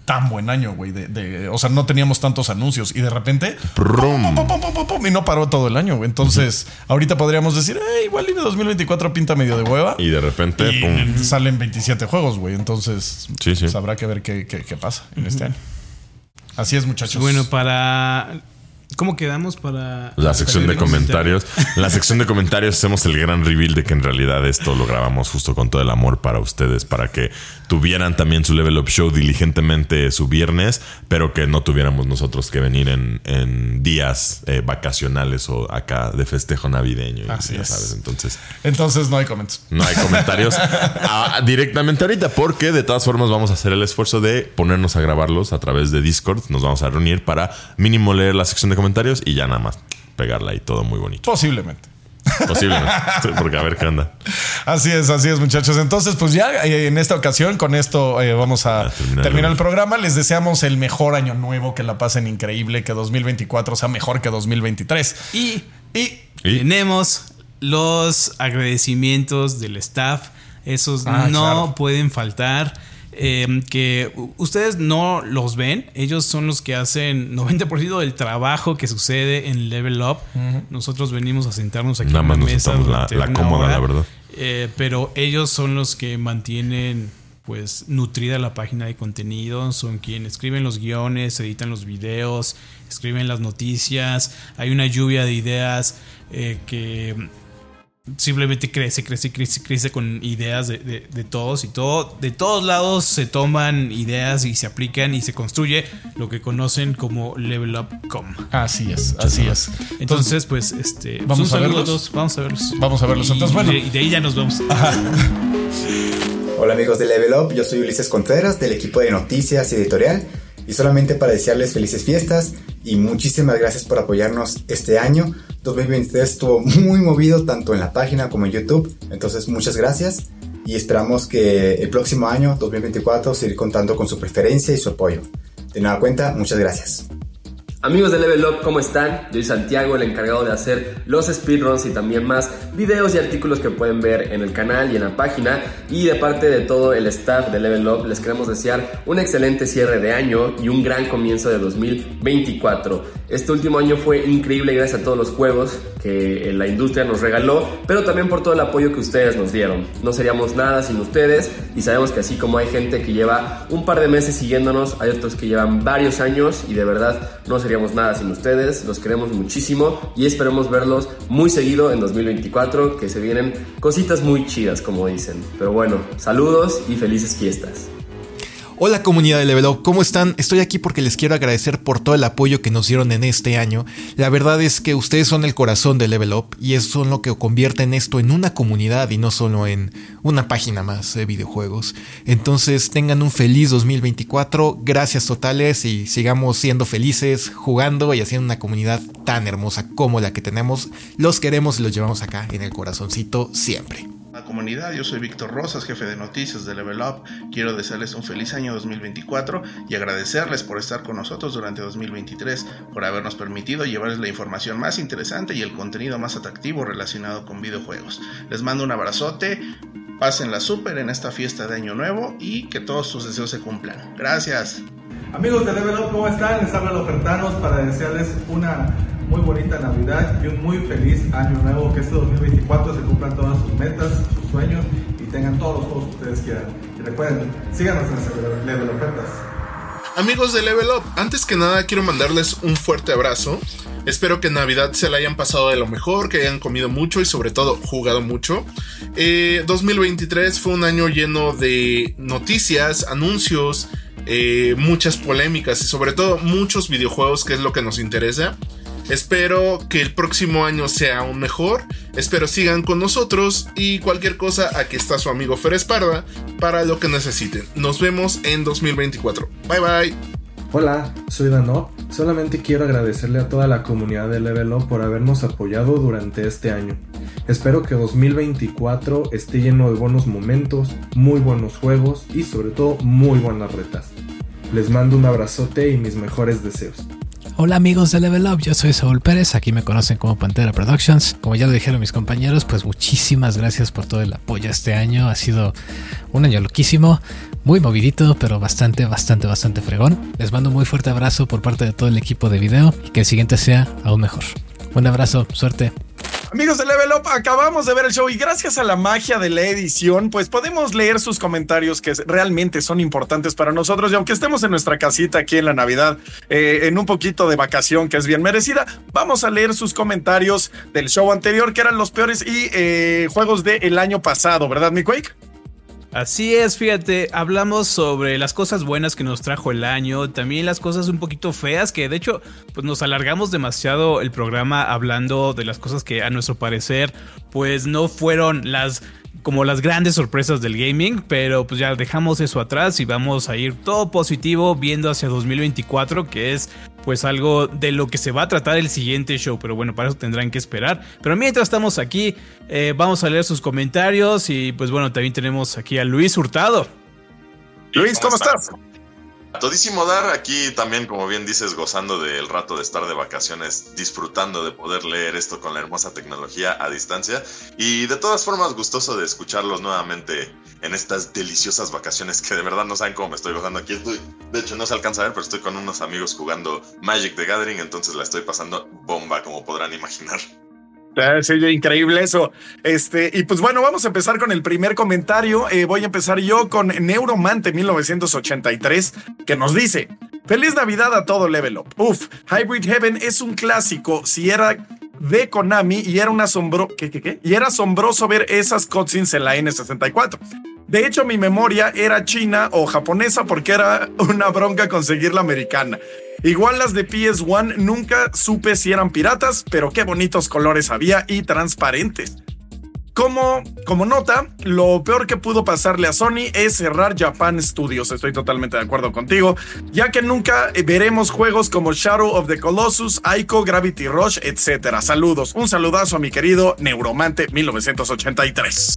Speaker 1: tan buen año, güey. De, de, o sea, no teníamos tantos anuncios y de repente
Speaker 3: Brum.
Speaker 1: pum, pum, pum, pum, pum, y no paró todo el año, güey. Entonces, uh-huh. ahorita podríamos decir, eh, igual y dos mil veinticuatro pinta medio de hueva.
Speaker 3: Y de repente,
Speaker 1: y
Speaker 3: pum.
Speaker 1: salen veintisiete juegos, güey. Entonces,
Speaker 3: sí, sí.
Speaker 1: Pues, habrá que ver qué, qué, qué pasa en uh-huh. este año. Así es, muchachos.
Speaker 2: Bueno, para... ¿Cómo quedamos para
Speaker 3: la sección de comentarios? En la sección de comentarios hacemos el gran reveal de que en realidad esto lo grabamos justo con todo el amor para ustedes, para que tuvieran también su Level Up Show diligentemente su viernes, pero que no tuviéramos nosotros que venir en, en días eh, vacacionales o acá de festejo navideño. Y
Speaker 1: Así
Speaker 3: ya
Speaker 1: es.
Speaker 3: sabes, entonces.
Speaker 1: Entonces no hay comentarios.
Speaker 3: No hay comentarios a, directamente ahorita, porque de todas formas vamos a hacer el esfuerzo de ponernos a grabarlos a través de Discord. Nos vamos a reunir para mínimo leer la sección de comentarios y ya nada más pegarla y todo muy bonito.
Speaker 1: Posiblemente.
Speaker 3: Posiblemente, porque a ver qué anda.
Speaker 1: Así es, así es, muchachos. Entonces, pues ya eh, en esta ocasión, con esto eh, vamos a, a terminar, terminar el programa. Les deseamos el mejor año nuevo, que la pasen increíble, que dos mil veinticuatro sea mejor que dos mil veintitrés.
Speaker 2: Y,
Speaker 1: y,
Speaker 2: y tenemos los agradecimientos del staff. Esos
Speaker 1: ah,
Speaker 2: no
Speaker 1: claro.
Speaker 2: pueden faltar. Eh, que ustedes no los ven. Ellos son los que hacen noventa por ciento del trabajo que sucede en Level Up. Uh-huh. Nosotros venimos a sentarnos aquí
Speaker 3: Nada
Speaker 2: en
Speaker 3: más
Speaker 2: la
Speaker 3: nos
Speaker 2: mesa
Speaker 3: la, la cómoda,
Speaker 2: hora,
Speaker 3: la verdad.
Speaker 2: Eh, pero ellos son los que mantienen pues nutrida la página de contenido. Son quienes escriben los guiones, editan los videos, escriben las noticias. Hay una lluvia de ideas eh, que simplemente crece, crece, crece, crece con ideas de, de, de todos y todo. De todos lados se toman ideas y se aplican y se construye lo que conocen como Level Up punto com.
Speaker 1: Así es, así es.
Speaker 2: Entonces, Entonces pues, este,
Speaker 1: vamos
Speaker 2: pues
Speaker 1: a verlos.
Speaker 2: Todos, vamos a verlos.
Speaker 1: Vamos a verlos.
Speaker 2: Y,
Speaker 1: Entonces, bueno.
Speaker 2: Y de, y de ahí ya nos vamos.
Speaker 1: Ajá.
Speaker 6: Hola amigos de Level Up, yo soy Ulises Contreras del equipo de noticias y editorial. Y solamente para desearles felices fiestas y muchísimas gracias por apoyarnos este año. dos mil veintitrés estuvo muy movido tanto en la página como en YouTube, entonces muchas gracias y esperamos que el próximo año, dos mil veinticuatro, seguir contando con su preferencia y su apoyo. De nueva cuenta, muchas gracias.
Speaker 7: Amigos de Level Up, ¿cómo están? Yo soy Santiago, el encargado de hacer los speedruns y también más videos y artículos que pueden ver en el canal y en la página. Y de parte de todo el staff de Level Up, les queremos desear un excelente cierre de año y un gran comienzo de dos mil veinticuatro. Este último año fue increíble gracias a todos los juegos que la industria nos regaló, pero también por todo el apoyo que ustedes nos dieron. No seríamos nada sin ustedes y sabemos que así como hay gente que lleva un par de meses siguiéndonos, hay otros que llevan varios años y de verdad no seríamos nada sin ustedes. Los queremos muchísimo y esperemos verlos muy seguido en dos mil veinticuatro, que se vienen cositas muy chidas, como dicen. Pero bueno, saludos y felices fiestas.
Speaker 8: Hola comunidad de Level Up, ¿cómo están? Estoy aquí porque les quiero agradecer por todo el apoyo que nos dieron en este año. La verdad es que ustedes son el corazón de Level Up y eso son lo que convierten esto en una comunidad y no solo en una página más de videojuegos. Entonces tengan un feliz dos mil veinticuatro, gracias totales y sigamos siendo felices, jugando y haciendo una comunidad tan hermosa como la que tenemos. Los queremos y los llevamos acá en el corazoncito siempre.
Speaker 9: La comunidad, yo soy Víctor Rosas, jefe de noticias de Level Up. Quiero desearles un feliz año dos mil veinticuatro y agradecerles por estar con nosotros durante dos mil veintitrés, por habernos permitido llevarles la información más interesante y el contenido más atractivo relacionado con videojuegos. Les mando un abrazote, pásenla súper en esta fiesta de año nuevo y que todos sus deseos se cumplan. Gracias.
Speaker 10: Amigos de Level Up, ¿cómo están? Les habla Los Fertanos para desearles una muy bonita Navidad y un muy feliz año nuevo, que este dos mil veinticuatro se cumplan todas sus metas, sus sueños y tengan todos los juegos que ustedes quieran. Y recuerden, síganos en las Level Ofertas.
Speaker 11: Amigos de Level Up, antes que nada quiero mandarles un fuerte abrazo. Espero que Navidad se la hayan pasado de lo mejor, que hayan comido mucho y sobre todo jugado mucho. Eh, dos mil veintitrés fue un año lleno de noticias, anuncios, eh, muchas polémicas y sobre todo muchos videojuegos, que es lo que nos interesa. Espero que el próximo año sea aún mejor. Espero sigan con nosotros y cualquier cosa, aquí está su amigo Fer Esparda para lo que necesiten. Nos vemos en dos mil veinticuatro. Bye bye.
Speaker 12: Hola, soy Danop. Solamente quiero agradecerle a toda la comunidad de Level Up por habernos apoyado durante este año. Espero que dos mil veinticuatro esté lleno de buenos momentos, muy buenos juegos y sobre todo muy buenas retas. Les mando un abrazote y mis mejores deseos.
Speaker 13: Hola amigos de Level Up, yo soy Saúl Pérez, aquí me conocen como Pantera Productions. Como ya lo dijeron mis compañeros, pues muchísimas gracias por todo el apoyo este año. Ha sido un año loquísimo, muy movidito, pero bastante, bastante, bastante fregón. Les mando un muy fuerte abrazo por parte de todo el equipo de video y que el siguiente sea aún mejor. Un abrazo, suerte.
Speaker 1: Amigos de Level Up, acabamos de ver el show y gracias a la magia de la edición, pues podemos leer sus comentarios que realmente son importantes para nosotros. Y aunque estemos en nuestra casita aquí en la Navidad, eh, en un poquito de vacación que es bien merecida, vamos a leer sus comentarios del show anterior, que eran los peores y eh, juegos del año pasado, ¿verdad, mi Quake?
Speaker 2: Así es, fíjate, hablamos sobre las cosas buenas que nos trajo el año, también las cosas un poquito feas, que de hecho pues nos alargamos demasiado el programa hablando de las cosas que a nuestro parecer pues no fueron las como las grandes sorpresas del gaming, pero pues ya dejamos eso atrás y vamos a ir todo positivo viendo hacia dos mil veinticuatro, que es pues algo de lo que se va a tratar el siguiente show, pero bueno, para eso tendrán que esperar. Pero mientras estamos aquí, eh, vamos a leer sus comentarios y pues bueno, también tenemos aquí a Luis Hurtado.
Speaker 1: Luis, ¿cómo, ¿cómo estás? estás?
Speaker 3: A todísimo dar, aquí también, como bien dices, gozando del rato de estar de vacaciones, disfrutando de poder leer esto con la hermosa tecnología a distancia y de todas formas gustoso de escucharlos nuevamente en estas deliciosas vacaciones que de verdad no saben cómo me estoy gozando. Aquí estoy, de hecho no se alcanza a ver, pero estoy con unos amigos jugando Magic the Gathering, entonces la estoy pasando bomba, como podrán imaginar.
Speaker 1: Sí, increíble eso. Este, y pues bueno, vamos a empezar con el primer comentario. Eh, voy a empezar yo con Neuromante mil novecientos ochenta y tres, que nos dice: Feliz Navidad a todo Level Up. Uf, Hybrid Heaven es un clásico. Si era de Konami y era un asombro... ¿Qué, qué, qué? Y era asombroso ver esas cutscenes en la N sesenta y cuatro. De hecho, mi memoria era china o japonesa porque era una bronca conseguir la americana. Igual las de P S uno, nunca supe si eran piratas, pero qué bonitos colores había y transparentes. Como, como nota, lo peor que pudo pasarle a Sony es cerrar Japan Studios. Estoy totalmente de acuerdo contigo, ya que nunca veremos juegos como Shadow of the Colossus, Ico, Gravity Rush, etcétera. Saludos, un saludazo a mi querido Neuromante mil novecientos ochenta y tres.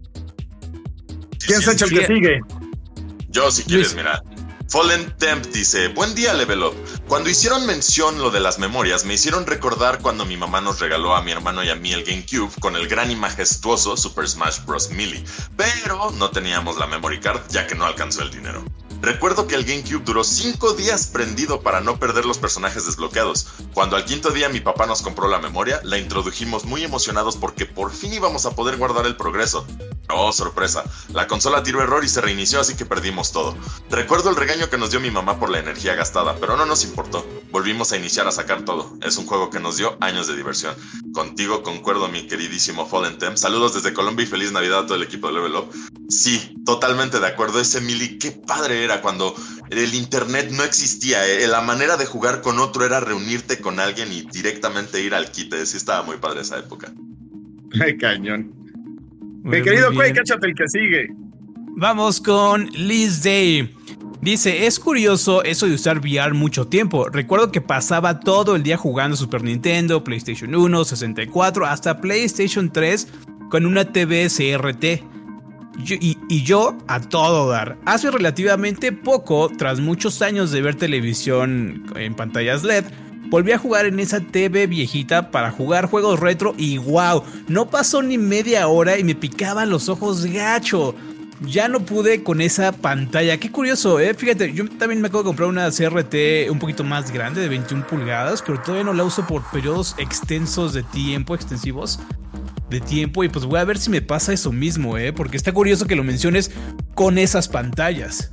Speaker 1: ¿Quién se echa el que sigue?
Speaker 3: Yo, si quieres, mira. Fallen Temp dice: buen día, Level Up. Cuando hicieron mención lo de las memorias, me hicieron recordar cuando mi mamá nos regaló a mi hermano y a mí el GameCube con el gran y majestuoso Super Smash Bros. Melee, pero no teníamos la memory card ya que no alcanzó el dinero. Recuerdo que el GameCube duró cinco días prendido para no perder los personajes desbloqueados. Cuando al quinto día mi papá nos compró la memoria, la introdujimos muy emocionados porque por fin íbamos a poder guardar el progreso. Oh, sorpresa, la consola tiró error y se reinició, así que perdimos todo. Recuerdo el regaño que nos dio mi mamá por la energía gastada, pero no nos importó. Volvimos a iniciar a sacar todo. Es un juego que nos dio años de diversión. Contigo concuerdo, mi queridísimo Fallen Temp. Saludos desde Colombia y feliz Navidad a todo el equipo de Level Up. Sí, totalmente de acuerdo. Ese Melee, qué padre era cuando el internet no existía. Eh. La manera de jugar con otro era reunirte con alguien y directamente ir al quite. Sí, estaba muy padre esa época.
Speaker 1: ¡Qué cañón! Mi querido Quake, échate el que sigue.
Speaker 2: Vamos con Liz Day. Dice: es curioso eso de usar V R mucho tiempo. Recuerdo que pasaba todo el día jugando Super Nintendo, PlayStation uno, sesenta y cuatro, hasta PlayStation tres con una T V C R T. Yo, y, y yo a todo dar. Hace relativamente poco, tras muchos años de ver televisión en pantallas L E D, volví a jugar en esa T V viejita para jugar juegos retro y wow, no pasó ni media hora y me picaban los ojos gacho. Ya no pude con esa pantalla. Qué curioso, eh. Fíjate, yo también me acabo de comprar una C R T un poquito más grande de veintiuna pulgadas, pero todavía no la uso por periodos extensos de tiempo, extensivos de tiempo. Y pues voy a ver si me pasa eso mismo, eh. Porque está curioso que lo menciones con esas pantallas.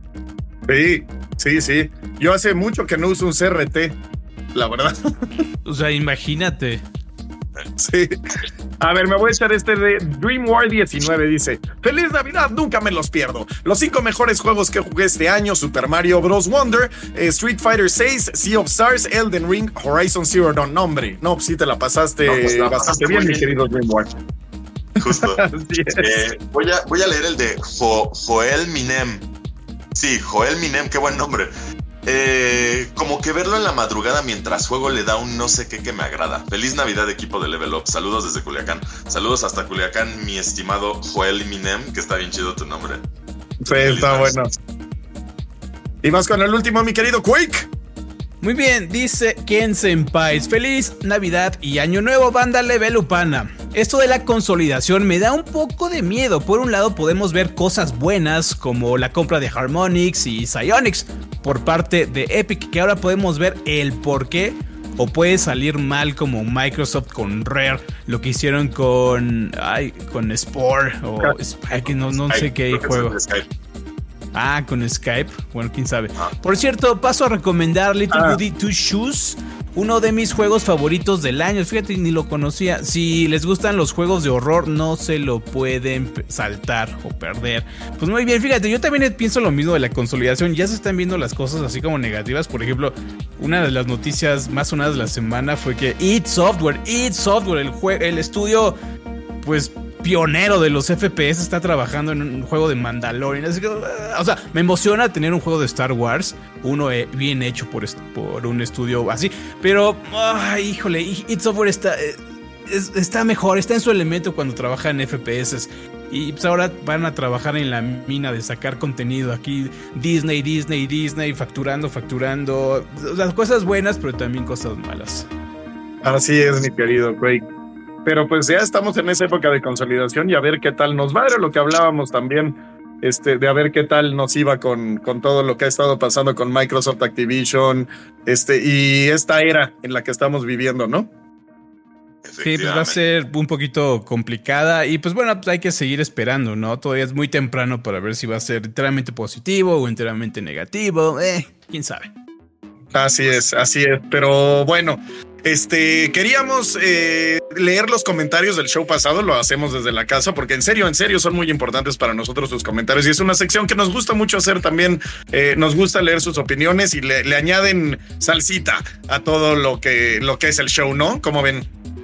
Speaker 1: Sí, sí, sí. Yo hace mucho que no uso un C R T, la verdad.
Speaker 2: O sea, imagínate.
Speaker 1: Sí. A ver, me voy a echar este de Dream War diecinueve. Dice: feliz Navidad, nunca me los pierdo. Los cinco mejores juegos que jugué este año: Super Mario Bros. Wonder, eh, Street Fighter seis, Sea of Stars, Elden Ring, Horizon Zero Dawn. No, hombre, no, pues sí te la pasaste, no, pues la bastante pasaste bien, bien, mi querido Dream War.
Speaker 3: Justo. eh, voy, a, voy a leer el de jo, Joel Minem. Sí, Joel Minem, qué buen nombre. Eh, como que verlo en la madrugada mientras juego le da un no sé qué que me agrada. Feliz Navidad, equipo de Level Up. Saludos desde Culiacán. Saludos hasta Culiacán, mi estimado Joel Minem, que está bien chido tu nombre.
Speaker 1: Sí, está bueno. Y más con el último, mi querido Quake.
Speaker 2: Muy bien, dice Ken Senpai. Feliz Navidad y Año Nuevo, banda Levelupana. Esto de la consolidación me da un poco de miedo. Por un lado podemos ver cosas buenas como la compra de Harmonix y Psyonix por parte de Epic, que ahora podemos ver el por qué. O puede salir mal como Microsoft con Rare, lo que hicieron con ay, con Spore o Spike, no, no sé qué juego. Ah, con Skype. Bueno, quién sabe. Por cierto, paso a recomendar Little ah. Goody Two Shoes, uno de mis juegos favoritos del año. Fíjate, ni lo conocía. Si les gustan los juegos de horror, no se lo pueden saltar o perder. Pues muy bien, fíjate, yo también pienso lo mismo de la consolidación. Ya se están viendo las cosas así como negativas. Por ejemplo, una de las noticias más sonadas de la semana fue que id Software, id Software, el, jue- el estudio, pues... pionero de los F P S, está trabajando en un juego de Mandalorian. Así que, o sea, me emociona tener un juego de Star Wars, uno eh, bien hecho por, por un estudio así, pero, ay, híjole, id Software está, eh, es, está mejor, está en su elemento cuando trabaja en F P S. Y pues ahora van a trabajar en la mina de sacar contenido. Aquí Disney, Disney, Disney, facturando, facturando. Las cosas buenas, pero también cosas malas.
Speaker 14: Así es, mi querido Craig. Pero pues ya estamos en esa época de consolidación y a ver qué tal nos va. Era lo que hablábamos también, este, de a ver qué tal nos iba con, con todo lo que ha estado pasando con Microsoft, Activision, este, y esta era en la que estamos viviendo, ¿no?
Speaker 2: Sí, pues va a ser un poquito complicada y pues bueno, pues hay que seguir esperando, ¿no? Todavía es muy temprano para ver si va a ser enteramente positivo o enteramente negativo, eh, quién sabe.
Speaker 14: Así es, así es, pero bueno... Este, queríamos eh, leer los comentarios del show pasado, lo hacemos desde la casa, porque en serio, en serio son muy importantes para nosotros sus comentarios y es una sección que nos gusta mucho hacer también, eh, nos gusta leer sus opiniones y le, le añaden salsita a todo lo que, lo que es el show, ¿no? ¿Cómo ven?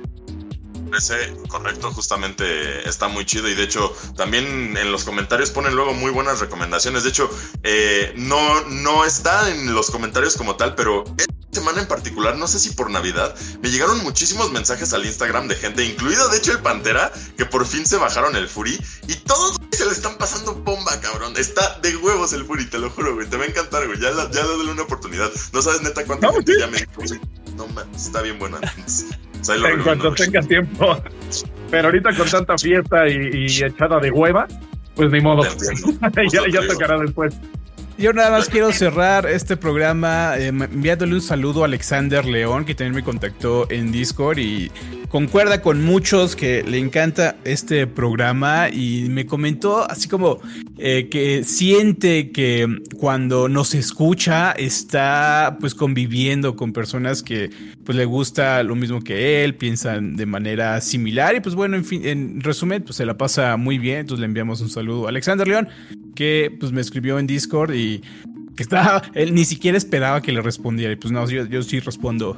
Speaker 3: Parece correcto, justamente está muy chido y de hecho también en los comentarios ponen luego muy buenas recomendaciones. De hecho, eh, no, no está en los comentarios como tal, pero esta semana en particular, no sé si por Navidad, me llegaron muchísimos mensajes al Instagram de gente, incluido de hecho el Pantera, que por fin se bajaron el Fury y todos se le están pasando bomba, cabrón. Está de huevos el Fury, te lo juro, güey. Te va a encantar, güey. Ya, ya dale una oportunidad. No sabes neta cuánta no, gente sí. ya me dijo, no man, está bien bueno. O sea,
Speaker 14: en cuanto tenga tiempo. Pero ahorita con tanta fiesta y, y echada de hueva, pues ni modo. ya, ya tocará después.
Speaker 2: Yo nada más quiero cerrar este programa eh, enviándole un saludo a Alexander León, que también me contactó en Discord y concuerda con muchos que le encanta este programa y me comentó así como eh, que siente que cuando nos escucha está pues conviviendo con personas que pues le gusta lo mismo que él, piensan de manera similar y pues bueno, en fin, en resumen, pues se la pasa muy bien, entonces le enviamos un saludo a Alexander León, que pues me escribió en Discord y que estaba, él ni siquiera esperaba que le respondiera y pues no, yo, yo sí respondo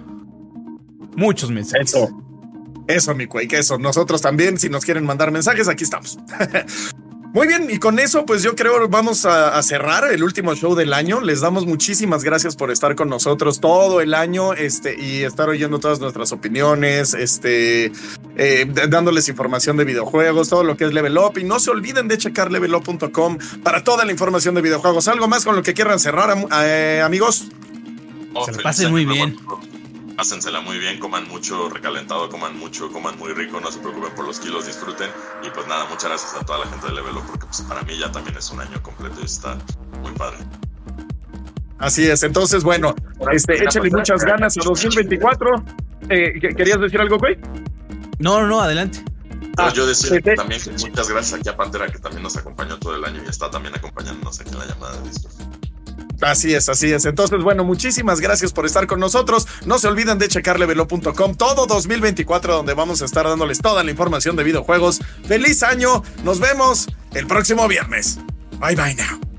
Speaker 2: muchos mensajes.
Speaker 14: Eso. Eso, mi Quake, eso. Nosotros también, si nos quieren mandar mensajes, aquí estamos. Muy bien, y con eso, pues yo creo vamos a, a cerrar el último show del año. Les damos muchísimas gracias por estar con nosotros todo el año este, y estar oyendo todas nuestras opiniones, este, eh, dándoles información de videojuegos, todo lo que es Level Up. Y no se olviden de checar level up punto com para toda la información de videojuegos. ¿Algo más con lo que quieran cerrar, eh, amigos?
Speaker 3: Oh,
Speaker 2: se lo pasen muy bien.
Speaker 3: Pásensela muy bien, coman mucho recalentado, coman mucho, coman muy rico, no se preocupen por los kilos, disfruten. Y pues nada, muchas gracias a toda la gente de Level Up, porque pues para mí ya también es un año completo y está muy padre.
Speaker 14: Así es, entonces bueno, este, échale muchas ganas a dos mil veinticuatro. Eh, ¿Querías decir algo, güey?
Speaker 2: No, no, no, adelante.
Speaker 3: Pero ah, yo decía sí, también que muchas gracias aquí a Pantera, que también nos acompañó todo el año y está también acompañándonos aquí en la llamada de Discord.
Speaker 14: Así es, así es. Entonces, bueno, muchísimas gracias por estar con nosotros. No se olviden de checar level up punto com todo dos mil veinticuatro, donde vamos a estar dándoles toda la información de videojuegos. ¡Feliz año! Nos vemos el próximo viernes. Bye bye now.